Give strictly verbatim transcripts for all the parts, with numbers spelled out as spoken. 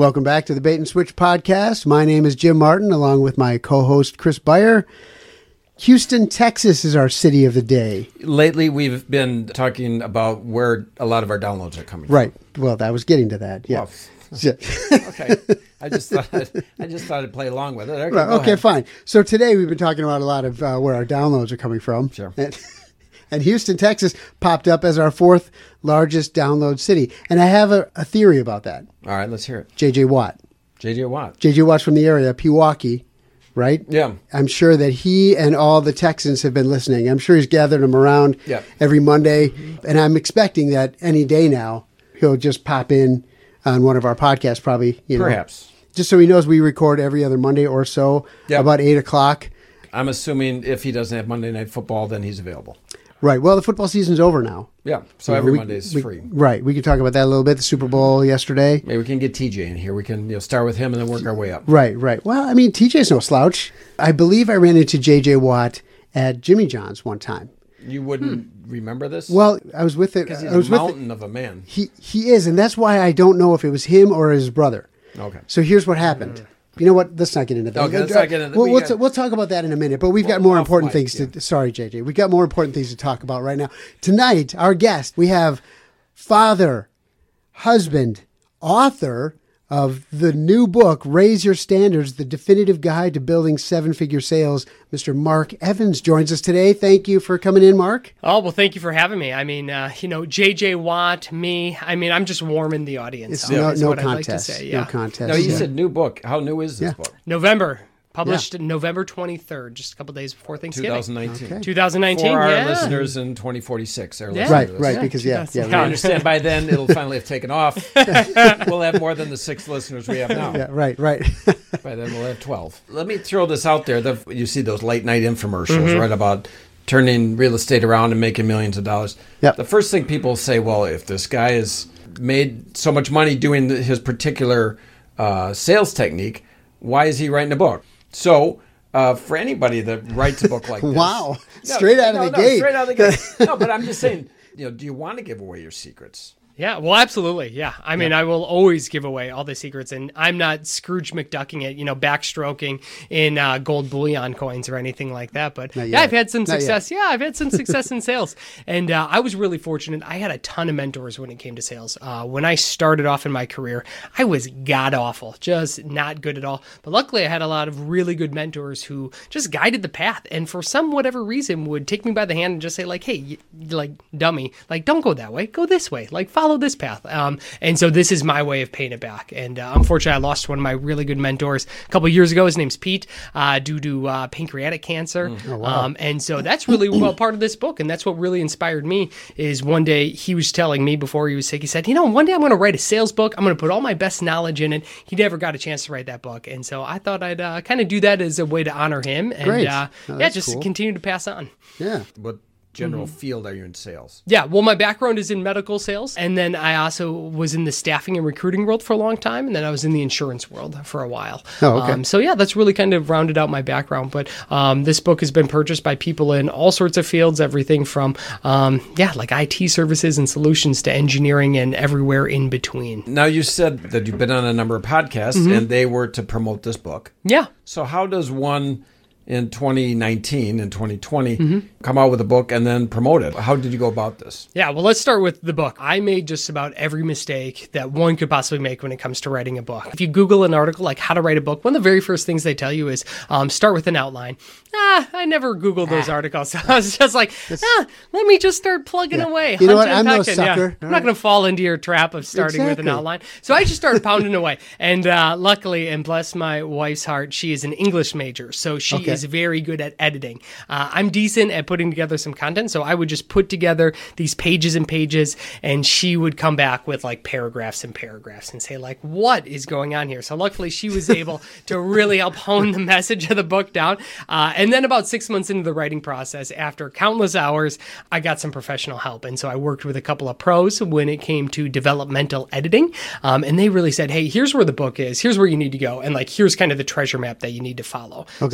Welcome back to the Bait and Switch podcast. My name is Jim Martin, along with my co-host Chris Beyer. Houston, Texas is our city of the day. Lately, we've been talking about where a lot of our downloads are coming right. from. Right. Well, I was getting to that. Yeah. Well, okay. I just thought I'd, I just thought I'd play along with it. Okay, right, okay fine. So today we've been talking about a lot of uh, where our downloads are coming from. Sure. And, and Houston, Texas popped up as our fourth largest download city. And I have a, a theory about that. All right, let's hear it. J J Watt. J J Watt. J J Watt's from the area, Pewaukee, right? Yeah. I'm sure that he and all the Texans have been listening. I'm sure he's gathered them around yeah. every Monday. Mm-hmm. And I'm expecting that any day now, he'll just pop in on one of our podcasts, probably. You know, Perhaps. Just so he knows we record every other Monday or so, yep. about eight o'clock. I'm assuming if he doesn't have Monday Night Football, then he's available. Right. Well, the football season's over now. Yeah. So you every know, we, Monday is we, free. Right. We can talk about that a little bit. The Super Bowl yesterday. Maybe we can get T J in here. We can you know, start with him and then work our way up. Right. Right. Well, I mean, T J's no slouch. I believe I ran into J J Watt at Jimmy John's one time. You wouldn't hmm. remember this? Well, I was with it. Because he's I was a mountain with of a man. He he is, and that's why I don't know if it was him or his brother. Okay. So here's what happened. Mm. You know what? Let's not get into that. Okay, let's not get into that. We'll, we we'll, got... t- we'll talk about that in a minute, but we've well, got more important mic, things yeah. to... Sorry, J J. We've got more important things to talk about right now. Tonight, our guest, we have father, husband, author of the new book, Raise Your Standards, The Definitive Guide to Building Seven-Figure Sales. Mister Mark Evans joins us today. Thank you for coming in, Mark. Oh, well, thank you for having me. I mean, uh, you know, J J Watt, me, I mean, I'm just warming the audience. It's no, no what contest. I'd like to say. Yeah. No contest. No, you yeah. said new book. How new is this yeah. book? November. Published yeah. November twenty-third, just a couple days before Thanksgiving. twenty nineteen. Okay. twenty nineteen, For our yeah. listeners in twenty forty-six. Our yeah. Right, right, right, because, yeah. yeah I understand by then it'll finally have taken off. We'll have more than the six listeners we have now. Yeah, right, right. By then we'll have twelve. Let me throw this out there. The, you see those late night infomercials, mm-hmm. right, about turning real estate around and making millions of dollars. Yep. The first thing people say, well, if this guy has made so much money doing his particular uh, sales technique, why is he writing a book? So... Uh, for anybody that writes a book like this. Wow. No, straight out no, of the no, gate. Straight out of the gate. No, but I'm just saying, you know, do you want to give away your secrets? Yeah, well, absolutely. Yeah. I mean, yeah. I will always give away all the secrets, and I'm not Scrooge McDucking it, you know, backstroking in uh, gold bullion coins or anything like that. But yeah, I've had some not success. Yet. Yeah, I've had some success in sales. And uh, I was really fortunate. I had a ton of mentors when it came to sales. Uh, when I started off in my career, I was god-awful, just not good at all. But luckily, I had a lot of really good mentors who just guided the path. And for some whatever reason, would take me by the hand and just say, like, hey, you, like, dummy, like, don't go that way. Go this way. Like, follow this path. Um, and so this is my way of paying it back. And uh, unfortunately, I lost one of my really good mentors a couple of years ago. His name's Pete, uh, due to uh, pancreatic cancer. Mm. Oh, wow. Um, and so that's really well part of this book. And that's what really inspired me is one day he was telling me before he was sick, he said, you know, one day I'm going to write a sales book. I'm going to put all my best knowledge in it. He never got a chance to write that book. And so I thought I'd uh, kind of do that as a way to honor him. And Great. Uh, oh, yeah, just cool. continue to pass on. Yeah. What general mm-hmm. field are you in sales? Yeah, well, my background is in medical sales, and then I also was in the staffing and recruiting world for a long time, and then I was in the insurance world for a while. Oh, okay. Um, so yeah, that's really kind of rounded out my background. But um, this book has been purchased by people in all sorts of fields, everything from um, yeah, like I T services and solutions to engineering and everywhere in between. Now, you said that you've been on a number of podcasts, mm-hmm. and they were to promote this book. Yeah. So how does one in twenty nineteen and twenty twenty mm-hmm. come out with a book and then promote it? How did you go about this? Yeah, well, let's start with the book. I made just about every mistake that one could possibly make when it comes to writing a book. If you Google an article like how to write a book, one of the very first things they tell you is um, start with an outline. Ah, I never Googled those ah. articles. So I was just like, ah, let me just start plugging yeah. away. You know what? I'm no sucker. Yeah. I'm not going to fall into your trap of starting exactly. with an outline. So I just started pounding away. And uh, luckily, and bless my wife's heart, she is an English major. So she okay. is very good at editing. Uh, I'm decent at putting together some content, so I would just put together these pages and pages, and she would come back with like paragraphs and paragraphs and say like, what is going on here? So luckily she was able to really help hone the message of the book down. Uh, and then about six months into the writing process, after countless hours, I got some professional help. And so I worked with a couple of pros when it came to developmental editing. Um, and they really said, hey, here's where the book is. Here's where you need to go. And like, here's kind of the treasure map that you need to follow. Okay. So that was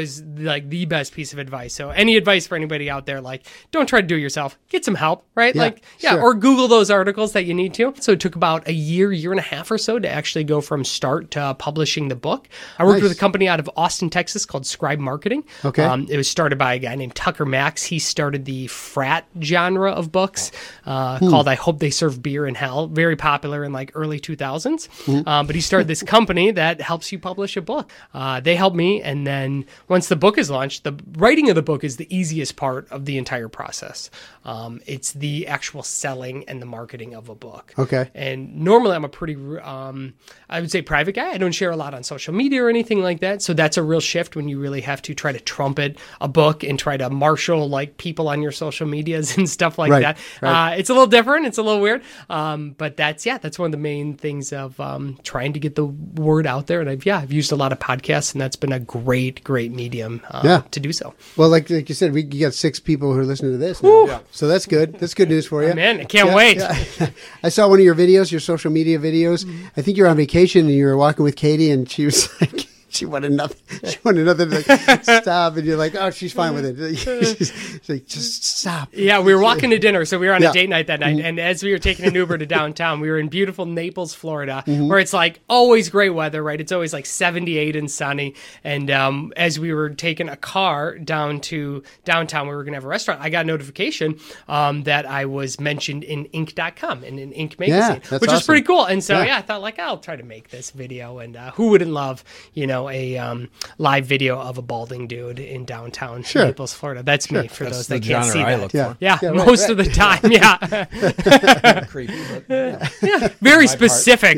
was like the best piece of advice. So any advice for anybody out there, like, don't try to do it yourself. Get some help, right? Yeah, like, yeah, sure. or Google those articles that you need to. So it took about a year, year and a half or so to actually go from start to publishing the book. I worked Nice. with a company out of Austin, Texas called Scribe Marketing. Okay. Um, it was started by a guy named Tucker Max. He started the frat genre of books uh, Hmm. called I Hope They Serve Beer in Hell. Very popular in like early two thousands. Hmm. Um, but he started this company that helps you publish a book. Uh, they helped me. And then once the book is launched, the writing of the book is the easiest part of the entire process. Um, it's the actual selling and the marketing of a book. Okay. And normally I'm a pretty, um, I would say private guy. I don't share a lot on social media or anything like that. So that's a real shift when you really have to try to trumpet a book and try to marshal like people on your social medias and stuff like Right, that. right. Uh, it's a little different. It's a little weird. Um, but that's, yeah, that's one of the main things of um, trying to get the word out there. And I've, yeah, I've used a lot of podcasts, and that's been a great, great medium uh, Yeah. to do so. Well, like like you said, we you got six people who are listening to this now. Yeah. So that's good. That's good news for you. Man, I can't Yeah, wait. yeah. I saw one of your videos, your social media videos. Mm-hmm. I think you're on vacation and you were walking with Katie, and she was like, she wanted nothing. She wanted nothing to like, stop, and you're like, oh, she's fine with it. She's like, just stop. Yeah, we were walking to dinner, so we were on Yeah. a date night that night. And as we were taking an Uber to downtown, we were in beautiful Naples, Florida, Mm-hmm. where it's like always great weather, right? It's always like seventy-eight and sunny. And um, as we were taking a car down to downtown, we were going to have a restaurant. I got a notification um, that I was mentioned in Inc dot com and in Inc magazine, that's which is awesome. pretty cool. And so Yeah. yeah, I thought like I'll try to make this video. And uh, who wouldn't love, you know, a um, live video of a balding dude in downtown Sure. Naples, Florida? That's me for That's those the that can't genre see I that. look Yeah. for. Yeah, Yeah, right, most right. of the time. Yeah, Creepy, but very part. specific.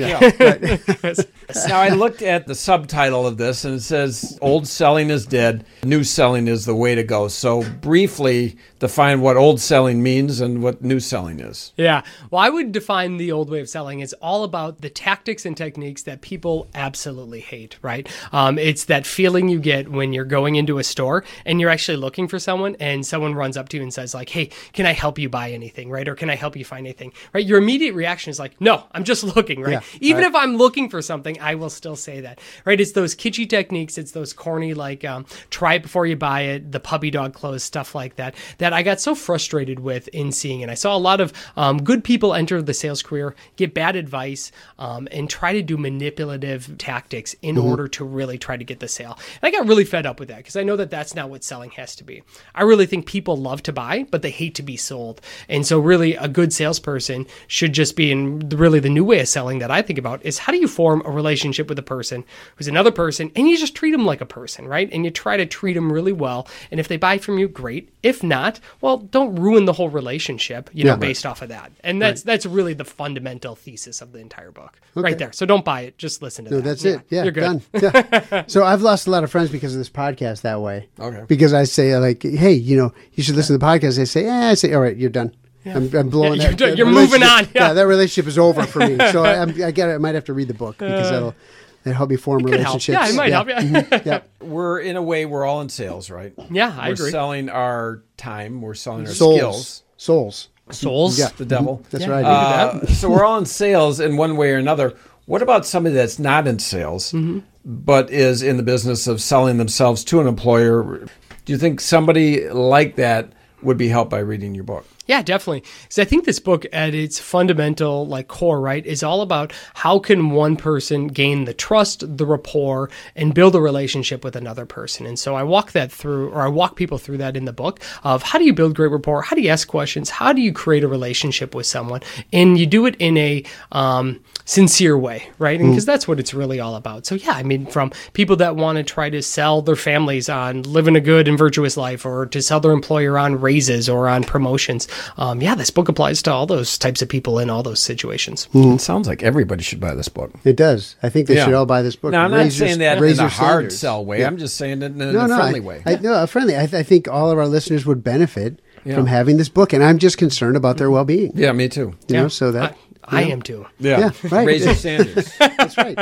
Now, I looked at the subtitle of this, and it says, old selling is dead, new selling is the way to go. So briefly define what old selling means and what new selling is. Yeah. Well, I would define the old way of selling as all about the tactics and techniques that people absolutely hate, right? Um, it's that feeling you get when you're going into a store and you're actually looking for someone and someone runs up to you and says like, hey, can I help you buy anything, right? Or can I help you find anything, right? Your immediate reaction is like, no, I'm just looking, right? Yeah, Even right. if I'm looking for something, I will still say that, right? It's those kitschy techniques. It's those corny, like, um, try it before you buy it, the puppy dog clothes, stuff like that, that I got so frustrated with in seeing. And I saw a lot of um, good people enter the sales career, get bad advice, um, and try to do manipulative tactics in Mm-hmm. order to really try to get the sale. And I got really fed up with that because I know that that's not what selling has to be. I really think people love to buy, but they hate to be sold. And so really a good salesperson should just be, in really the new way of selling that I think about is how do you form a relationship with a person who's another person, and you just treat them like a person, right? And you try to treat them really well. And if they buy from you, great. If not, well, don't ruin the whole relationship, you know, Yeah. based off of that. And that's that's really the fundamental thesis of the entire book, right there. So don't buy it, just listen to No, that. that's it. Yeah, you're good. done. Yeah. So I've lost a lot of friends because of this podcast that way. Okay. Because I say like, hey, you know, you should listen to the podcast. They say, eh, I say, all right, you're done. I'm, I'm blowing Yeah, that. you're that done. You're moving relationship- on. Yeah. that relationship is over for me. So I, I'm, I got. I might have to read the book because that'll that'll help me form Could help. relationships. Yeah, it might help you. Mhm. Yeah. We're, in a way, we're all in sales, right? Yeah, I we're agree. selling our time. We're selling our Souls. skills. Souls. Souls. Yeah. The devil. That's Yeah. right. Uh, so we're all in sales in one way or another. What about somebody that's not in sales, Mm-hmm. but is in the business of selling themselves to an employer? Do you think somebody like that would be helped by reading your book? Yeah, definitely. So I think this book at its fundamental like core, right, is all about how can one person gain the trust, the rapport, and build a relationship with another person. And so I walk that through, or I walk people through that in the book of how do you build great rapport? How do you ask questions? How do you create a relationship with someone? And you do it in a um, sincere way, right? And because that's what it's really all about. So yeah, I mean, from people that want to try to sell their families on living a good and virtuous life, or to sell their employer on raises or on promotions. Um, yeah, this book applies to all those types of people in all those situations. It sounds like everybody should buy this book. It does. I think they Yeah. should all buy this book. Now, I'm not Raise your- saying that raise in a your hard standards. sell way. Yeah. I'm just saying it in a, No, no, friendly I, way. I, no, a friendly. I, th- I think all of our listeners would benefit Yeah. from having this book, and I'm just concerned about their well-being. yeah, me too. You know, so that I, I you know. am too. Yeah, Yeah, right. Raise your standards. That's right.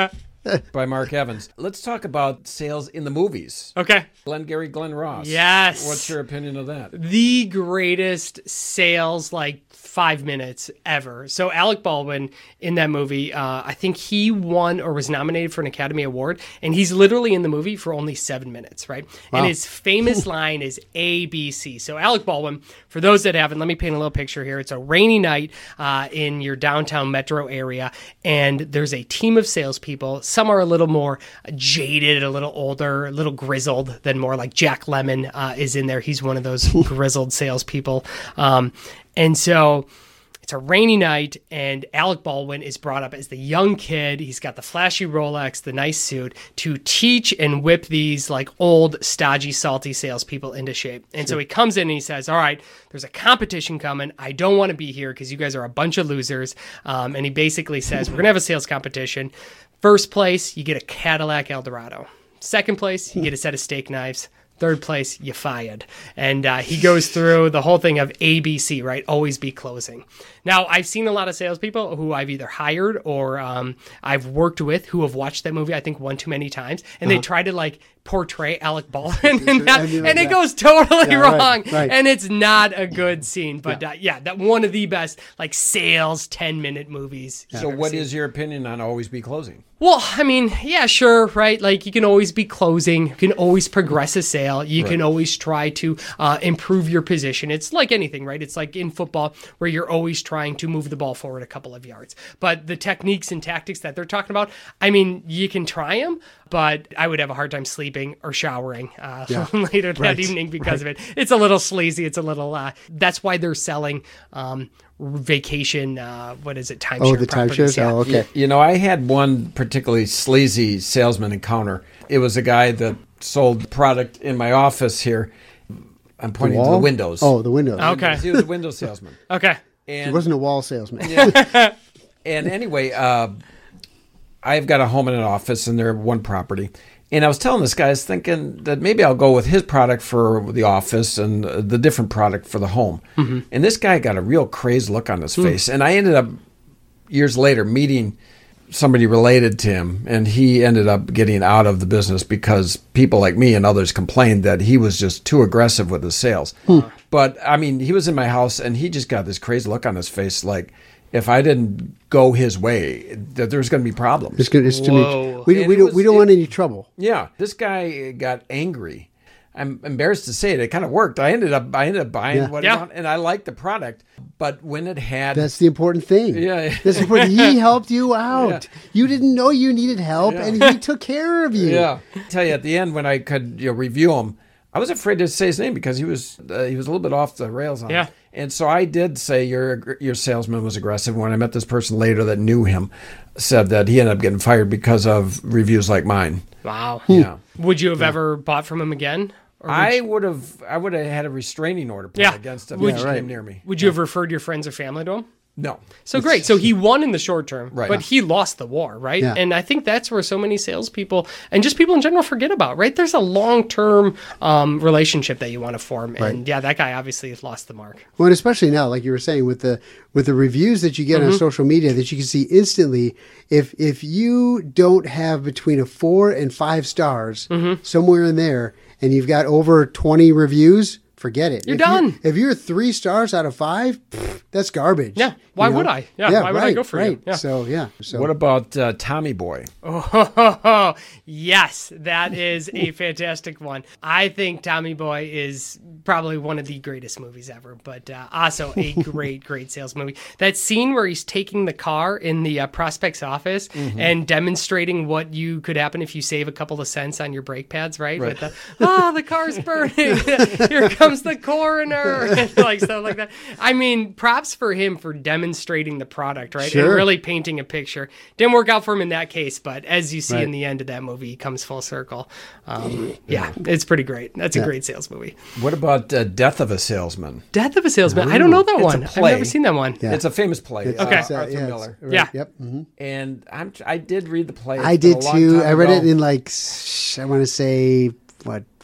by Mark Evans. Let's talk about sales in the movies. Okay. Glengarry Glen Ross. Yes. What's your opinion of that? The greatest sales, like, five minutes ever. So Alec Baldwin in that movie, uh, I think he won or was nominated for an Academy Award, and he's literally in the movie for only seven minutes, right? Wow. And his famous line is A B C. So Alec Baldwin, for those that haven't, let me paint a little picture here. It's a rainy night uh, in your downtown metro area, and there's a team of salespeople. Some are a little more jaded, a little older, a little grizzled than more like Jack Lemmon uh, is in there. He's one of those grizzled salespeople. Um, and so it's a rainy night, and Alec Baldwin is brought up as the young kid. He's got the flashy Rolex, the nice suit, to teach and whip these like old, stodgy, salty salespeople into shape. And so he comes in and he says, all right, there's a competition coming. I don't want to be here because you guys are a bunch of losers. Um, and he basically says, we're going to have a sales competition. First place, you get a Cadillac Eldorado. Second place, you get a set of steak knives. Third place, you fired. And uh, he goes through the whole thing of A B C, right? Always be closing. Now, I've seen a lot of salespeople who I've either hired or um, I've worked with who have watched that movie, I think, one too many times. And uh-huh. they try to, like, portray Alec Baldwin in that, and like it that. goes totally yeah, wrong. Right, right. And it's not a good scene. But, yeah. Uh, yeah, that one of the best, like, sales ten-minute movies. So what seen. is your opinion on Always Be Closing? Well, I mean, yeah, sure, right? Like, you can always be closing. You can always progress a sale. You right. can always try to uh, improve your position. It's like anything, right? It's like in football where you're always trying to move the ball forward a couple of yards. But the techniques and tactics that they're talking about, I mean, you can try them, but I would have a hard time sleeping or showering uh, yeah. later that right. evening because right. of it. It's a little sleazy. It's a little, uh, that's why they're selling um, vacation, uh, what is it, timeshare Oh, the timeshares? Yeah. Oh, okay. You know, I had one particularly sleazy salesman encounter. It was a guy that sold product in my office here. I'm pointing the to the windows. Oh, the windows. Okay. He was a window salesman. Okay. And, he wasn't a wall salesman. Yeah. And anyway, uh, I've got a home and an office, and they're one property. And I was telling this guy, I was thinking that maybe I'll go with his product for the office and the different product for the home. Mm-hmm. And this guy got a real crazed look on his face. Mm. And I ended up, years later, meeting somebody related to him, and he ended up getting out of the business because people like me and others complained that he was just too aggressive with his sales. Mm. But, I mean, he was in my house, and he just got this crazy look on his face, like, if I didn't go his way, that there's going to be problems. It's gonna, it's too much. We, we, don't, was, we don't it, want any trouble. Yeah. This guy got angry. I'm embarrassed to say it. It kind of worked. I ended up I ended up buying yeah. what yeah. I want, and I liked the product. But when it had... That's the important thing. Yeah. That's important. He helped you out. Yeah. You didn't know you needed help, yeah. and he took care of you. Yeah. I tell you, at the end, when I could you know, review him, I was afraid to say his name because he was uh, he was a little bit off the rails on yeah. it. And so I did say your your salesman was aggressive. When I met this person later that knew him, said that he ended up getting fired because of reviews like mine. Wow. Yeah. Would you have yeah. ever bought from him again? Or would I you... would have I would have had a restraining order put yeah. against him would if you, he came near me. Would you have referred your friends or family to him? No. So great. So he won in the short term, right. but he lost the war, right? Yeah. And I think that's where so many salespeople and just people in general forget about, right? There's a long-term um, relationship that you want to form. Right. And yeah, that guy obviously has lost the mark. Well, and especially now, like you were saying, with the with the reviews that you get mm-hmm. on social media that you can see instantly, if if you don't have between a four and five stars mm-hmm. somewhere in there, and you've got over twenty reviews, forget it. You're if done. You're, if you're three stars out of five, pff, that's garbage. Yeah. Why you would know? I? Yeah. yeah why would right, I go for right. you? Yeah. So, yeah. So. What about uh, Tommy Boy? Oh, yes. That is a fantastic one. I think Tommy Boy is probably one of the greatest movies ever, but uh, also a great, great sales movie. That scene where he's taking the car in the uh, prospect's office mm-hmm. and demonstrating what you could happen if you save a couple of cents on your brake pads, right? right. With the, oh, the car's burning. Here comes the coroner. And like stuff like that. I mean, props for him for demonstrating the product, right? Sure. And really painting a picture. Didn't work out for him in that case, but as you see right. in the end of that movie, he comes full circle. Um, yeah, it's pretty great. That's a yeah. great sales movie. What about uh, Death of a Salesman? Death of a Salesman. I don't know that It's one. a I've play. never seen that one. Yeah. It's a famous play. It's, Okay. Uh, it's, uh, Arthur yeah, Miller. right, Yeah. Yep. Mm-hmm. And I'm, I did read the play. It's I been did a long too. time I read ago. it in like, I want to say, what,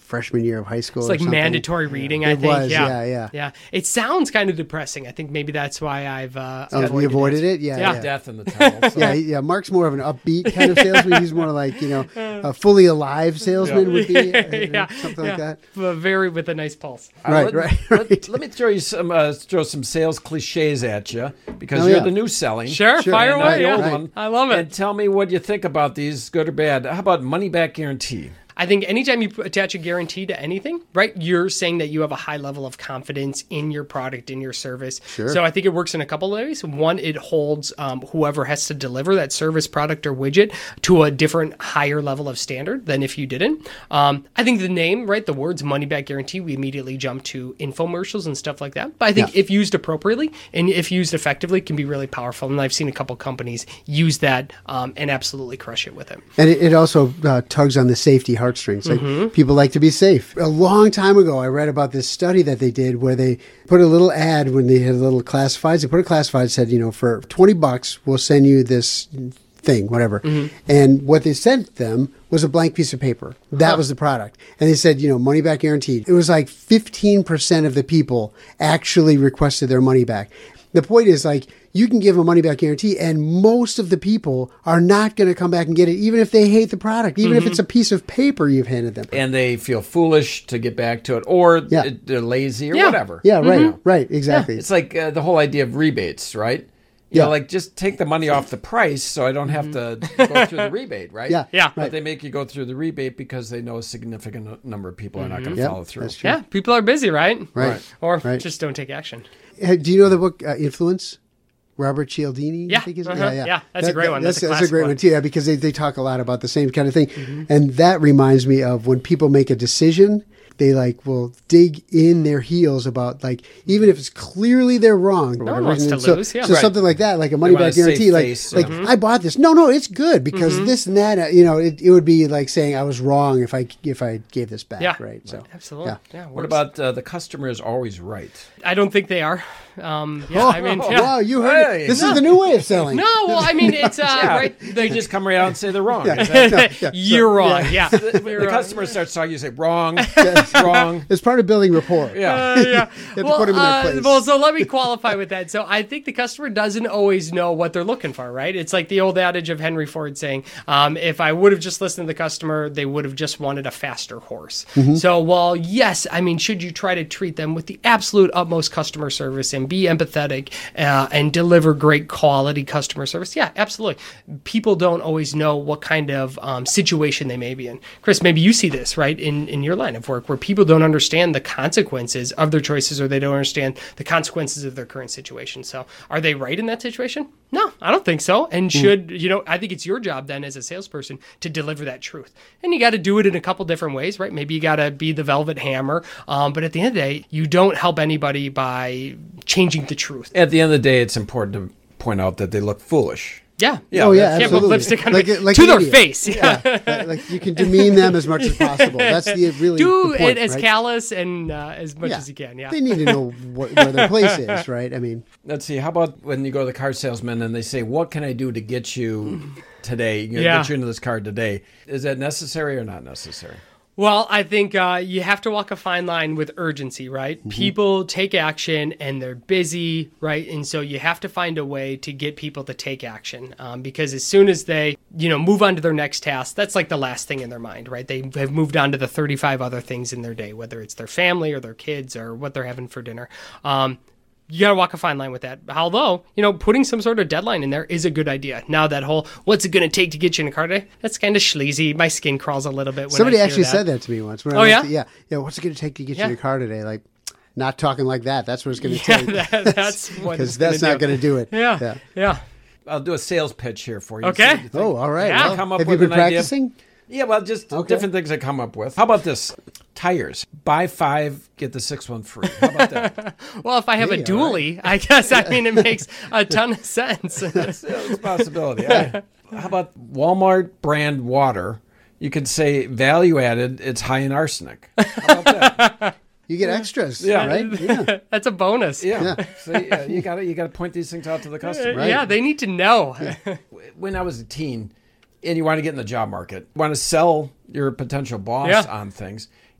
freshman year of high school. It's or like something. mandatory reading, I It think. was, yeah. yeah, yeah. Yeah. It sounds kind of depressing. I think maybe that's why I've uh, Oh, avoided you avoided it. it? Yeah, Yeah. yeah. Death in the title. So. Yeah, he- yeah. Mark's more of an upbeat kind of salesman. He's more like, you know, a fully alive salesman would be uh, yeah. something yeah. like that. But very with a nice pulse. Uh, Right, let, right, let- right. Let, me throw you some uh, throw some sales cliches at you because Oh, you're yeah. the new selling. Sure, Sure. fire And away. I'm the Yeah. old Right. one. I love it. And tell me what you think about these, good or bad. How about money back guarantee? I think anytime you attach a guarantee to anything, right, you're saying that you have a high level of confidence in your product, in your service. Sure. So I think it works in a couple of ways. One, it holds um, whoever has to deliver that service, product, or widget to a different, higher level of standard than if you didn't. Um, I think the name, right, the words money back guarantee, we immediately jump to infomercials and stuff like that. But I think Yeah. if used appropriately and if used effectively, can be really powerful. And I've seen a couple companies use that um, and absolutely crush it with it. And it, it also uh, tugs on the safety heartstrings. Like Mm-hmm. people like to be safe. A long time ago, I read about this study that they did where they put a little ad when they had little classifieds. They put a classified said, you know, for twenty bucks, we'll send you this thing, whatever. Mm-hmm. And what they sent them was a blank piece of paper. That Huh. was the product. And they said, you know, money back guaranteed. It was like fifteen percent of the people actually requested their money back. The point is, like, you can give a money back guarantee, and most of the people are not going to come back and get it, even if they hate the product, even Mm-hmm. if it's a piece of paper you've handed them. And they feel foolish to get back to it, or Yeah. it- they're lazy or Yeah. whatever. Yeah, right, right, exactly. It's like uh, the whole idea of rebates, right? You Yeah. know, like just take the money off the price so I don't have to go through the rebate, right? Yeah, Yeah. But right. they make you go through the rebate because they know a significant n- number of people are not going to Yep, follow through. that's true. Yeah, people are busy, right? Right. Or Right. just don't take action. Uh, Do you know the book uh, Influence? Robert Cialdini, Yeah, I think is uh-huh, yeah, that's a great one. That's, That's a that's a classic great one. one too, yeah, because they, they talk a lot about the same kind of thing. And that reminds me of when people make a decision, they like will dig in their heels about like even if it's clearly they're wrong. or No one whatever. wants to And so, lose, yeah. so Right. something like that, like a money want back a safe guarantee, like face, like yeah. I bought this. No, no, it's good because Mm-hmm. this and that. uh, You know, it, it would be like saying I was wrong if I if I gave this back. Yeah. Right. So Absolutely. Yeah. Yeah. What works. about uh, the customer is always right? I don't think they are. Um, yeah, I mean, Oh, yeah. wow, you heard Hey, it. This no. is the new way of selling. No, well, I mean, it's uh, Yeah, right. They just come right out and say they're wrong. Yeah. Is that- Yeah, You're wrong. Yeah. the You're the wrong. customer starts talking, you say wrong, wrong. It's part of building rapport. Yeah. Uh, yeah. to well, put 'em in their uh, place. well, so let me qualify with that. So I think the customer doesn't always know what they're looking for, right? It's like the old adage of Henry Ford saying, um, if I would have just listened to the customer, they would have just wanted a faster horse. Mm-hmm. So while, yes, I mean, should you try to treat them with the absolute utmost customer service and be empathetic uh, and deliver great quality customer service? Yeah, absolutely. People don't always know what kind of um, situation they may be in. Chris, maybe you see this, right, in, in your line of work where people don't understand the consequences of their choices or they don't understand the consequences of their current situation. So are they right in that situation? No, I don't think so. And should, you know, I think it's your job then as a salesperson to deliver that truth. And you got to do it in a couple different ways, right? Maybe you got to be the velvet hammer. Um, but at the end of the day, you don't help anybody by changing the truth. At the end of the day, it's important to point out that they look foolish. Yeah. Yeah, Oh yeah, that's- Can't put absolutely. lipstick on Like- it- like to an their idiot. face. Yeah. Yeah, like you can demean them as much as possible. That's the really Do the point, it as right? callous and uh, as much Yeah. as you can. Yeah. They need to know what, where their place is, right? I mean, Let's see. How about when you go to the car salesman and they say, "What can I do to get you today? You know, Yeah. Get you into this car today." Is that necessary or not necessary? Well, I think uh, you have to walk a fine line with urgency, right? Mm-hmm. People take action and they're busy, right? And so you have to find a way to get people to take action um, because as soon as they, you know, move on to their next task, that's like the last thing in their mind, right? They have moved on to the thirty-five other things in their day, whether it's their family or their kids or what they're having for dinner. Um, you got to walk a fine line with that. Although, you know, putting some sort of deadline in there is a good idea. Now, that whole, what's it going to take to get you in a car today? That's kind of sleazy. My skin crawls a little bit when somebody I hear actually that. said that to me once. When I Oh, went yeah? to- yeah, yeah. What's it going to take to get you Yeah. in your car today? Like, not talking like that. That's what it's going to Yeah, take. that, that's what Because it's that's gonna not do. going to do it. Yeah, Yeah. yeah. I'll do a sales pitch here for you. Okay. See what you think. Oh, all right. Yeah. Well, Come up have with you been an idea. practicing? Yeah, well, just Okay. different things I come up with. How about this? Tires. Buy five, get the sixth one free. How about that? Well, if I have Hey, a all dually, I guess I mean it makes a ton of sense. It's, it's a possibility. I- how about Walmart brand water? You could say value added, it's high in arsenic. How about that? You get extras, Yeah. right? Yeah. That's a bonus. Yeah. Yeah. So yeah, you got to you got to point these things out to the customer. Right. Yeah, they need to know. When I was a teen, and you want to get in the job market, want to sell your potential boss Yeah. on things,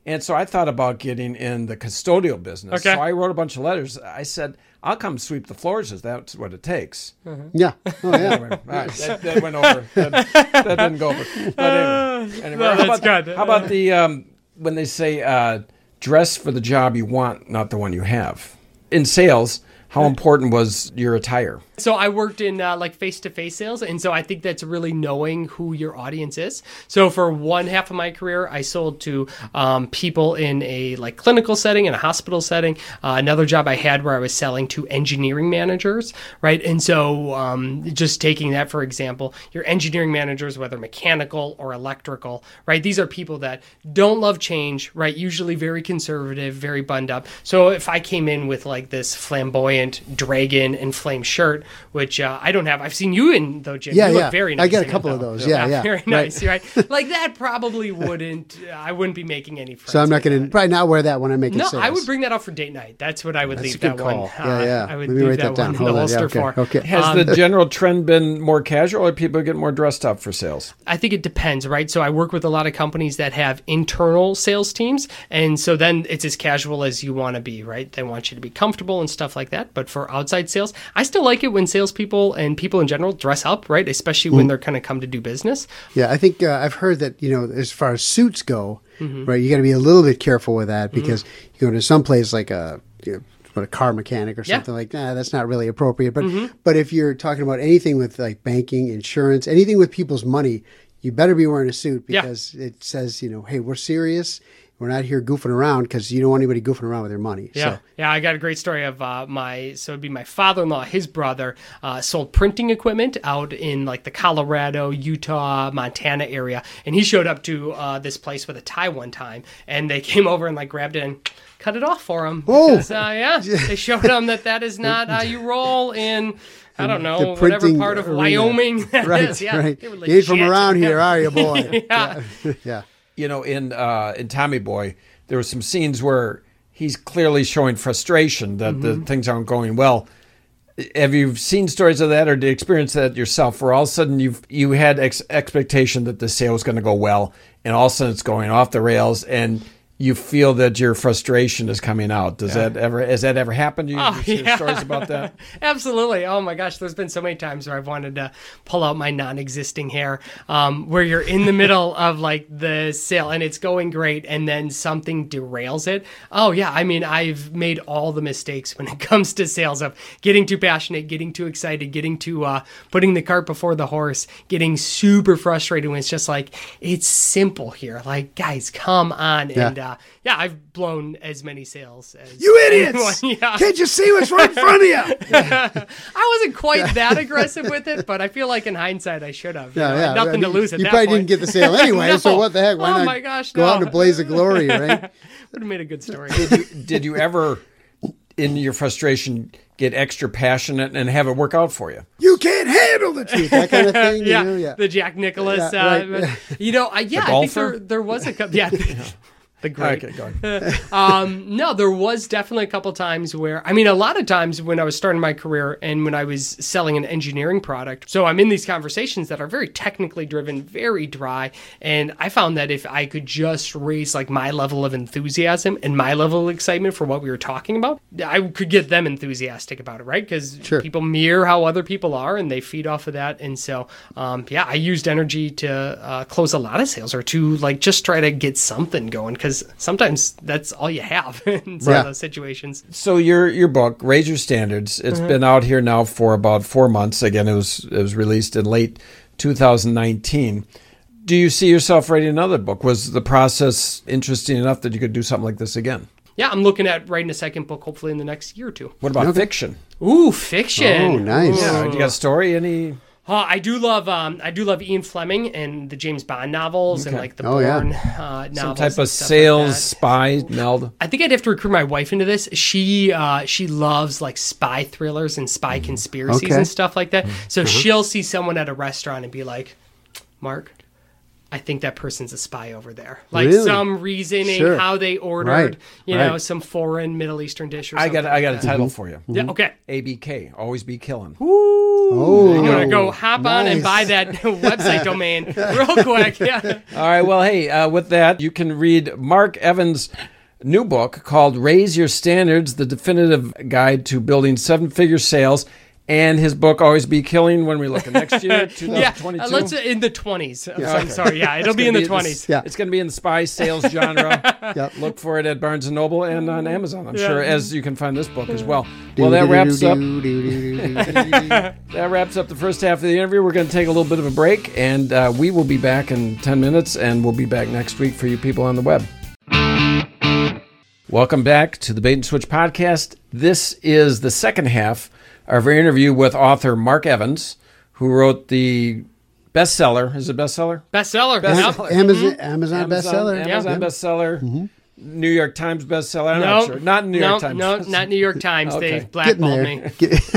And so I thought about getting in the custodial business. Okay. So I wrote a bunch of letters. I said, I'll come sweep the floors if that's what it takes. Yeah. Oh, yeah. Anyway, all right, that, that went over. That, that didn't go over. But anyway, anyway No, how, that's about, good. how about the um, when they say uh, dress for the job you want, not the one you have? In sales, how important was your attire? So I worked in uh, like face-to-face sales, and so I think that's really knowing who your audience is. So for one half of my career, I sold to um, people in a like clinical setting, in a hospital setting. Uh, another job I had where I was selling to engineering managers, right? And so um, just taking that for example, your engineering managers, whether mechanical or electrical, right? These are people that don't love change, right? Usually very conservative, very buttoned up. So if I came in with like this flamboyant dragon and flame shirt, which uh, I don't have. I've seen you in though, Jim. Yeah, you look yeah. very nice. I get a in it, couple of though. those. Yeah, yeah. Very nice, right? Like that probably wouldn't, uh, I wouldn't be making any friends. So I'm not with going to that. probably not wear that when I make No, sales. I would bring that out for date night. That's what I would That's leave a good that call. one. Yeah, yeah. I would Let me leave write that, that down. one in the Hold on. Yeah, holster okay, for. okay. Has Um, the general trend been more casual, or people get more dressed up for sales? I think it depends, right? So I work with a lot of companies that have internal sales teams, and so then it's as casual as you want to be, right? They want you to be comfortable and stuff like that. But for outside sales, I still like it when salespeople and people in general dress up, right? Especially when they're going to come to do business. Yeah, I think uh, I've heard that, you know, as far as suits go, Mm-hmm. right, you got to be a little bit careful with that because you go to some place like a, you know, what, a car mechanic or Yeah. something like that, that's not really appropriate. But Mm-hmm. but if you're talking about anything with like banking, insurance, anything with people's money, you better be wearing a suit Yeah. because it says, you know, hey, we're serious. We're not here goofing around because you don't want anybody goofing around with their money. Yeah, So, yeah. I got a great story of uh, my so it'd be my father-in-law, his brother, uh, sold printing equipment out in like the Colorado, Utah, Montana area, and he showed up to uh, this place with a tie one time, and they came over and like grabbed it and cut it off for him. Oh. Because, uh, yeah, they showed him that that is not how you roll in. I don't know, The whatever printing part of arena. Wyoming that right, is. Yeah, right. they were You ain't from legit. around Yeah. here, are you, boy? Yeah. Yeah. You know, in uh, in Tommy Boy, there were some scenes where he's clearly showing frustration that Mm-hmm. the things aren't going well. Have you seen stories of that, or did you experience that yourself, where all of a sudden you've you had ex- expectation that the sale was going to go well, and all of a sudden it's going off the rails, and you feel that your frustration is coming out? Does that ever has that ever happened to you? Oh, Have you seen yeah. stories about that? Absolutely. Oh my gosh, there's been so many times where I've wanted to pull out my non-existing hair, um, where you're in the middle of like the sale and it's going great, and then something derails it. Oh yeah, I mean, I've made all the mistakes when it comes to sales of getting too passionate, getting too excited, getting too uh, putting the cart before the horse, getting super frustrated when it's just like it's simple here. Like guys, come on, Yeah. and uh, yeah, I've blown as many sales as You idiots! anyone. Yeah. Can't you see what's right in front of you? I wasn't quite that aggressive with it, but I feel like in hindsight I should have. You Yeah, know, I yeah. had nothing I mean, to lose at you that probably point. didn't get the sale anyway, No. so what the heck? Why Oh not my gosh, go no. out in a blaze of glory, right? Would have made a good story. Did you, did you ever, in your frustration, get extra passionate and have it work out for you? You can't handle the truth, that kind of thing. yeah, You know? Yeah. the Jack Nicholas. Yeah, uh, right. You know, I, yeah, The I think golfer? there there was a couple. Yeah. The great. Okay, go ahead. um, no, there was definitely a couple times where, I mean, a lot of times when I was starting my career and when I was selling an engineering product. So I'm in these conversations that are very technically driven, very dry. And I found that if I could just raise like my level of enthusiasm and my level of excitement for what we were talking about, I could get them enthusiastic about it, right? Because Sure. people mirror how other people are and they feed off of that. And so, um, yeah, I used energy to uh, close a lot of sales or to like just try to get something going, because sometimes that's all you have in some Yeah. of those situations. So your your book, Raise Your Standards, it's been out here now for about four months. Again, it was it was released in late two thousand nineteen. Do you see yourself writing another book? Was the process interesting enough that you could do something like this again? Yeah, I'm looking at writing a second book hopefully in the next year or two. What about Okay. fiction? Ooh, fiction. Oh, nice. Yeah, you got a story? Any? Uh, I do love um, I do love Ian Fleming and the James Bond novels and Okay. like the Oh, yeah. Bourne uh, novels. Some type and of stuff sales like that. spy meld? I think I'd have to recruit my wife into this. She uh, she loves like spy thrillers and spy conspiracies Okay. and stuff like that. Mm-hmm. So she'll see someone at a restaurant and be like, "Mark, I think that person's a spy over there." Like Really? some reasoning, Sure. how they ordered, Right, you know, right. some foreign Middle Eastern dish or I something. got I got a like that. title for you. Yeah, okay. A B K, always be killing. Ooh, Oh, I'm gonna go hop on and nice. buy that website domain real quick. Yeah. All right. Well, hey, uh, with that, you can read Mark Evans' new book called Raise Your Standards, The Definitive Guide to Building Seven-Figure Sales. And his book, Always Be Killing, when we look at next year, Yeah, twenty twenty-two. uh, let's uh, in the twenties. I'm Yeah. sorry. Yeah, it'll be in the twenties. Yeah. It's going to be in the spy sales genre. Yep. Look for it at Barnes and Noble and on Amazon, I'm Yeah. sure, as you can find this book as well. Well, that wraps up up. that wraps up the first half of the interview. We're going to take a little bit of a break, and uh, we will be back in ten minutes, and we'll be back next week for you people on the web. Welcome back to the Bait and Switch podcast. This is the second half of our interview with author Mark Evans, who wrote the bestseller. Is it bestseller? Bestseller. Bestseller. Yep. Amazon, Amazon bestseller. Amazon Yeah. bestseller. New York Times bestseller. I'm No, not sure. Not New no, York Times. no, not New York Times. Okay. They Getting blackballed there. me. Get-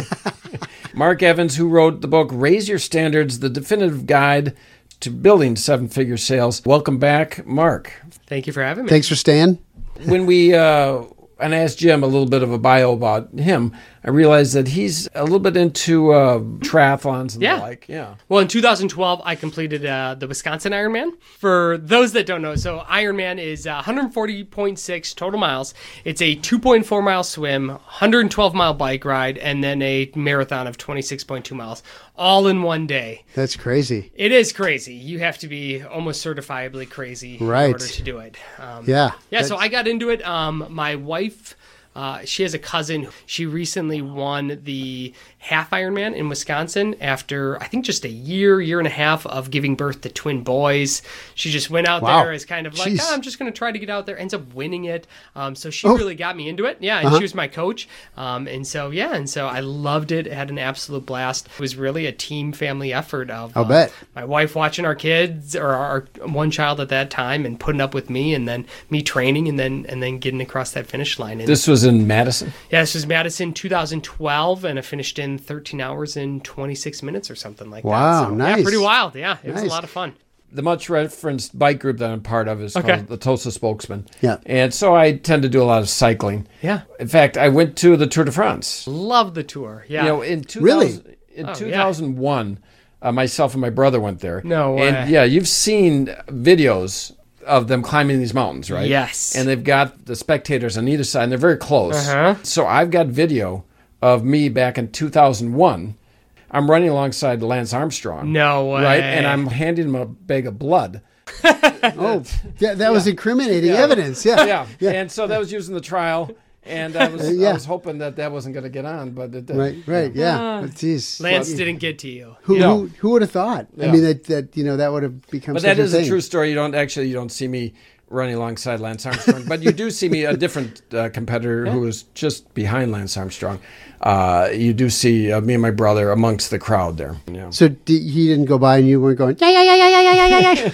Mark Evans, who wrote the book Raise Your Standards, The Definitive Guide to Building Seven-Figure Sales. Welcome back, Mark. Thank you for having me. Thanks for staying. When we, uh, and I asked Jim a little bit of a bio about him, I realized that he's a little bit into uh, triathlons and Yeah. the like. Yeah. Well, in two thousand twelve, I completed uh, the Wisconsin Ironman. For those that don't know, so Ironman is uh, one hundred forty point six total miles. It's a two point four mile swim, one hundred twelve mile bike ride, and then a marathon of twenty-six point two miles, all in one day. That's crazy. It is crazy. You have to be almost certifiably crazy Right. in order to do it. Um, Yeah. Yeah, so That's- I got into it. Um, my wife, uh, she has a cousin. She recently won the half Ironman in Wisconsin after, I think, just a year, year and a half of giving birth to twin boys. She just went out Wow. there as kind of like, Jeez. oh, I'm just going to try to get out there. Ends up winning it. Um, so she Oh. really got me into it. Yeah, and Uh-huh. she was my coach. Um, and so, yeah, and so I loved it. Had an absolute blast. It was really a team family effort of I'll uh, bet. my wife watching our kids or our one child at that time and putting up with me, and then me training, and then and then getting across that finish line. And This was in Madison. yeah, this was Madison two thousand twelve, and I finished in thirteen hours and twenty-six minutes or something like Wow, that. So, nice. Yeah, pretty wild. Yeah, it was a Nice. lot of fun. The much referenced bike group that I'm part of is Okay. called the Tulsa Spokesman. Yeah. And so I tend to do a lot of cycling. Yeah, In fact, I went to the Tour de France. love the tour. Yeah, You know, in two thousand, Really? in Oh, yeah. two thousand one, uh, myself and my brother went there. No way. And yeah, you've seen videos of them climbing these mountains, right? Yes. And they've got the spectators on either side, and they're very close. Uh-huh. So I've got video of me back in two thousand one. I'm running alongside Lance Armstrong. No way. Right? And I'm handing him a bag of blood. Oh, yeah, that was incriminating evidence. Yeah. Yeah. Yeah. And so that was used in the trial. And I was, Yeah. I was hoping that that wasn't going to get on, but it did. Right, right, yeah. But Jeez. Lance didn't get to you. Who, No. who, who would have thought? I Yeah. mean, that, that, you know, that would have become But such that is a a thing. true story. You don't actually, you don't see me running alongside Lance Armstrong, but you do see me, a different uh, competitor who was just behind Lance Armstrong. Uh, you do see uh, me and my brother amongst the crowd there. Yeah. So d- he didn't go by and you weren't going, yeah, yeah, yeah, yeah, yeah, yeah, yeah, yeah.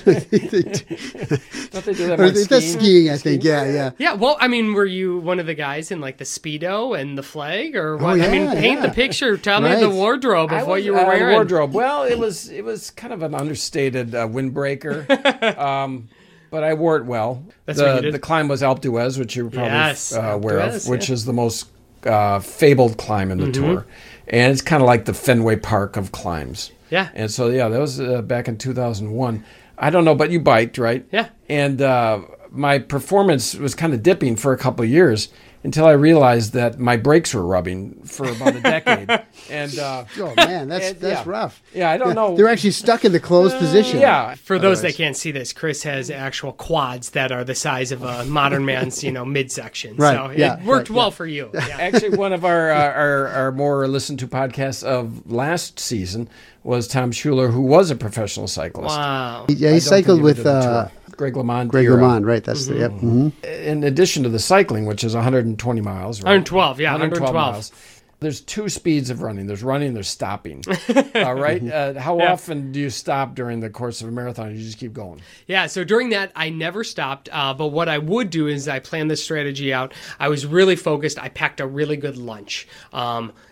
Don't they do that Or when That's skiing? skiing, I think. Yeah, yeah. Yeah, well, I mean, were you one of the guys in like the Speedo and the flag, or what? I mean, yeah, paint yeah. the picture. Tell Right. me the wardrobe I of what was, you were uh, the wearing. wardrobe. Well, it was it was kind of an understated uh, windbreaker, um, but I wore it well. That's the, what you did. The climb was Alpe d'Huez, which you're probably Yes, uh, Alpe aware d'Huez, of, which yeah. is the most uh, fabled climb in the Mm-hmm. tour, and it's kind of like the Fenway Park of climbs. Yeah. And so yeah, that was uh, back in two thousand one. I don't know, but you biked, right? Yeah. And uh, my performance was kind of dipping for a couple of years until I realized that my brakes were rubbing for about a decade. And uh, Oh, man, that's, And, that's yeah. rough. yeah, I don't know. They're actually stuck in the closed position. yeah. For those that Otherwise- can't see this, Chris has actual quads that are the size of a modern man's, you know, midsection. Right, So yeah, it worked right, well yeah. for you. Yeah. Actually, one of our, uh, our our more listened to podcasts of last season was Tom Schuler, who was a professional cyclist. Wow. Yeah, I he don't cycled think he with did the uh, tour. Greg LeMond. Greg era. LeMond, right? That's the, yep. Mm-hmm. mhm. In addition to the cycling, which is one hundred twenty miles. Right? one hundred twelve, yeah, one hundred twelve. miles. There's two speeds of running. There's running, there's stopping. All right. Uh, how Yeah. often do you stop during the course of a marathon? You just keep going. Yeah, so during that, I never stopped. Uh, but what I would do is I planned this strategy out. I was really focused. I packed a really good lunch. Um,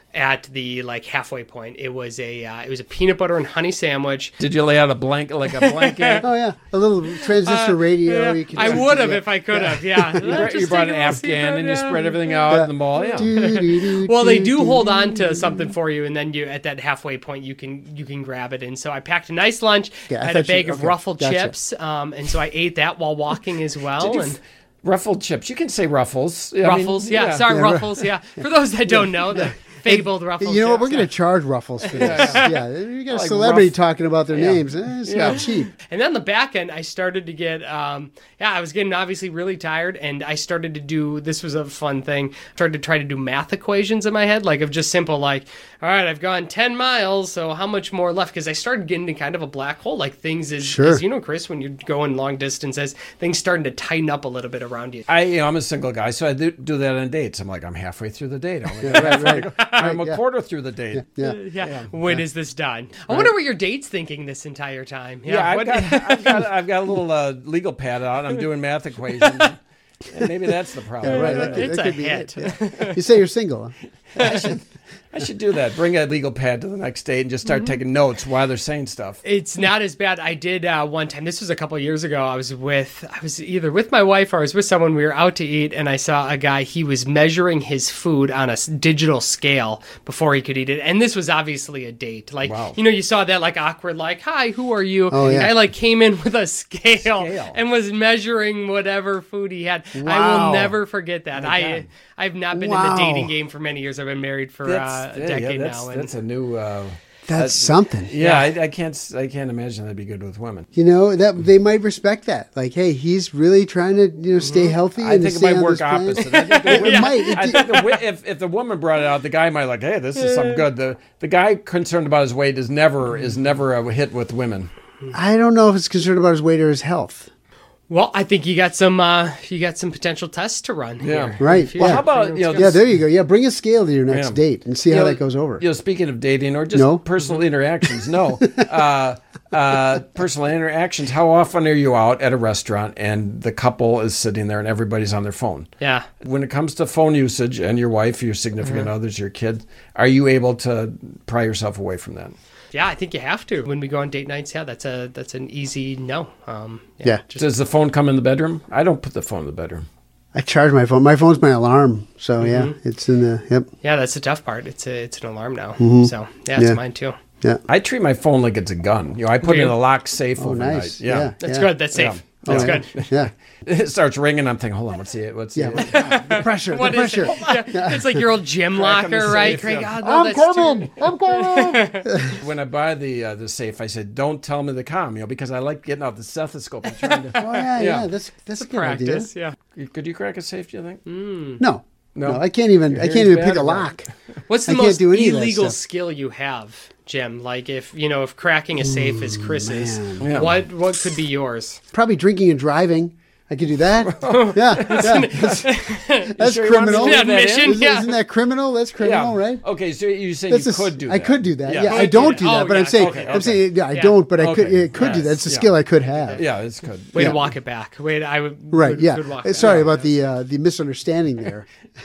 at the like halfway point. It was a uh, it was a peanut butter and honey sandwich. Did you lay out a blanket like a blanket? Oh yeah, a little transistor radio. Yeah, You can I would have if I could have. Yeah, you, brought, you brought an Afghan and you spread everything out Yeah. in the ball. Yeah. Well, they do hold on to something for you, and then you at that halfway point you can you can grab it. And so I packed a nice lunch. Yeah, I I had a thought you- bag of okay, Ruffled gotcha. chips, um, and so I ate that while walking as well. Did you and f- Ruffled chips. You can say ruffles. I mean, Ruffles, yeah, sorry, Yeah, right. Ruffles, yeah. For those that don't know, the fabled Ruffles. You know what? chips, We're going yeah. to charge Ruffles for this. yeah, you got a Like celebrity Ruff- talking about their Yeah. names. Eh, it's Yeah. not cheap. And then the back end, I started to get, um, yeah, I was getting obviously really tired, and I started to do, this was a fun thing, started to try to do math equations in my head, like of just simple, like, all right, I've gone ten miles, so how much more left? Because I started getting into kind of a black hole, like things is, Sure. as you know, Chris, when you're going long distances, things starting to tighten up a little bit around you. I, you know, I'm a single guy, so I do, do that on dates. I'm like, I'm halfway through the date. I'm, like, Yeah, right, right. I'm a yeah. quarter through the date. Yeah. Yeah. When is this done? I wonder what your date's thinking this entire time. Yeah. Yeah, I've what- got, I've got, I've got a little uh, legal pad out. I'm doing math equations. And maybe that's the problem. Yeah, right. I, That could, It's that a could be hit. it. Yeah. You say you're single. Huh? I should do that. Bring a legal pad to the next date and just start taking notes while they're saying stuff. It's not as bad. I did uh, one time. This was a couple of years ago. I was with, I was either with my wife or I was with someone. We were out to eat, and I saw a guy. He was measuring his food on a s- digital scale before he could eat it. And this was obviously a date. Like, Wow. you know, you saw that like awkward, like, "Hi, who are you?" Oh, yeah. I like came in with a scale, Scale. and was measuring whatever food he had. I Wow. will never forget that. I God. I've not been Wow. in the dating game for many years. I've been married for uh, That's, a yeah, decade yeah, that's, now. And that's a new. Uh, That's something. yeah, I, I can't. s- I can't imagine that'd be good with women. You know that they might respect that. Like, hey, he's really trying to you know stay healthy. I and think it stay might on work this plan. opposite. I think the, It wi- might. It I did- think the, wi- if if the woman brought it out, the guy might like, hey, this is something good. The the guy concerned about his weight is never is never a hit with women. I don't know if it's concerned about his weight or his health. Well, I think you got some uh, you got some potential tests to run Yeah. here. Right. If you- Well, Yeah. how about you know? Yeah, there you go. Yeah, bring a scale to your next Yeah. date and see You how know, that goes over. You know, speaking of dating or just No. personal interactions, no. Uh, uh, personal interactions. How often are you out at a restaurant and the couple is sitting there and everybody's on their phone? Yeah. When it comes to phone usage and your wife, your significant Uh-huh. others, your kid, are you able to pry yourself away from that? Yeah, I think you have to. When we go on date nights, yeah, that's a that's an easy no. Um, Yeah. Just, Does the phone come in the bedroom? I don't put the phone in the bedroom. I charge my phone. My phone's my alarm. So yeah, Mm-hmm. it's in the yep. yeah, that's the tough part. It's a it's an alarm now. So yeah, it's Yeah. mine too. Yeah. I treat my phone like it's a gun. You know, I put it in you? a locked safe Oh, overnight. nice. Yeah. Yeah. That's good. That's safe. Yeah. That's Oh, good. Yeah. yeah. It starts ringing. I'm thinking, hold on, what's the what's Yeah. the The pressure. What the is pressure. it? Yeah, it's like your old gym Crack 'em locker, to right? safe, Craig? yeah. God, no, I'm that's too- coming. I'm coming. When I buy the uh, the safe, I said, don't tell me the com, you know, because I like getting out the stethoscope and trying to. Oh yeah, yeah. Yeah. That's that's a good Practice, yeah. Could you crack a safe? Do you think? idea. No. No. No, I can't even. Your I can't hearing's even bad pick a or what? lock. What's the I can't most do any of that illegal stuff. skill you have, Jim? Like if you know if cracking a safe is Chris's, man. Yeah. what what could be yours? Probably drinking and driving. I could do that. yeah, yeah. That's, that's sure you want me to criminal. leave Yeah, that in? admission. Isn't, Yeah. isn't that criminal? That's criminal, right? Okay, so you say That's you a s- could do that. I could do that. Yeah, You I could don't do do that. that, Oh, but yeah, I'm saying, okay, I'm okay. saying, yeah, I Yeah. don't, but I could, Okay, it could do yes, that. It's a yeah. skill I could have. Yeah, it's good. Way Yeah. to walk it back. Wait, I would Right. Could, Yeah. could walk Uh, it Sorry back. about the uh, the misunderstanding there.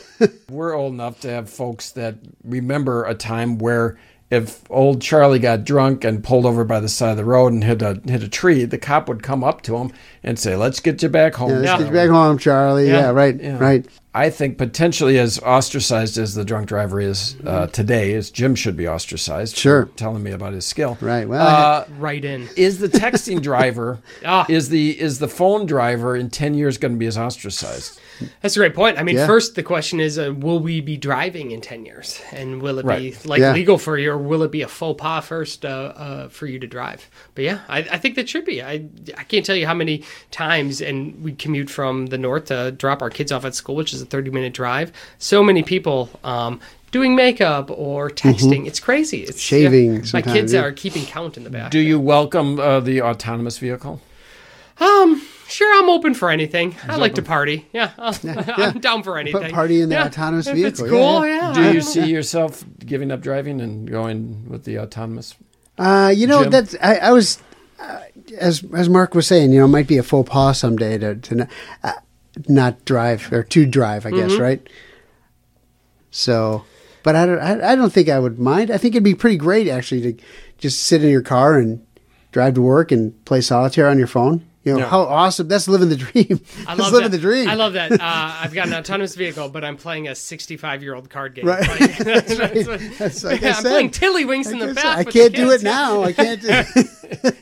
We're old enough to have folks that remember a time where if old Charlie got drunk and pulled over by the side of the road and hit a hit a tree, the cop would come up to him and say, "Let's get you back home." Yeah, let's Yeah. get you back home, Charlie. Yeah, Yeah. right, Yeah. right. I think potentially as ostracized as the drunk driver is uh, today, as Jim should be ostracized. Sure. For telling me about his skill. Right. Well, Uh, right in. is the texting driver Ah. is the is the phone driver in ten years going to be as ostracized? That's a great point. I mean, Yeah. first the question is, uh, will we be driving in ten years, and will it Right. be like Yeah. legal for you, or will it be a faux pas first uh, uh, for you to drive? But yeah, I, I think that should be. I I can't tell you how many times, and we commute from the north to drop our kids off at school, which is a thirty minute drive. So many people. Um, Doing makeup or texting, it's crazy. It's Shaving My sometimes, kids yeah. are keeping count in the back. Do you welcome uh, the autonomous vehicle? Um, sure, I'm open for anything. I like to party. Yeah, I'll- I'm down for put anything. party in the Yeah. autonomous If vehicle. it's cool, yeah. yeah. Do I you don't see yourself giving up driving and going with the autonomous? Uh, you know, Jim? that's I, I was uh, as as Mark was saying. You know, it might be a faux pas someday to to not, uh, not drive or to drive. I guess Mm-hmm. right. So but I don't. I, I don't think I would mind. I think it'd be pretty great actually to just sit in your car and drive to work and play solitaire on your phone. You know, Yeah. how awesome. That's living the dream. I That's love living that. the dream. I love that. Uh, I've got an autonomous vehicle, but I'm playing a sixty-five-year-old card game. Right. Like, that's, right. that's what- That's like I I'm said. playing Tiddlywinks in the Guess back. I with can't the do kids. it now. I can't do it.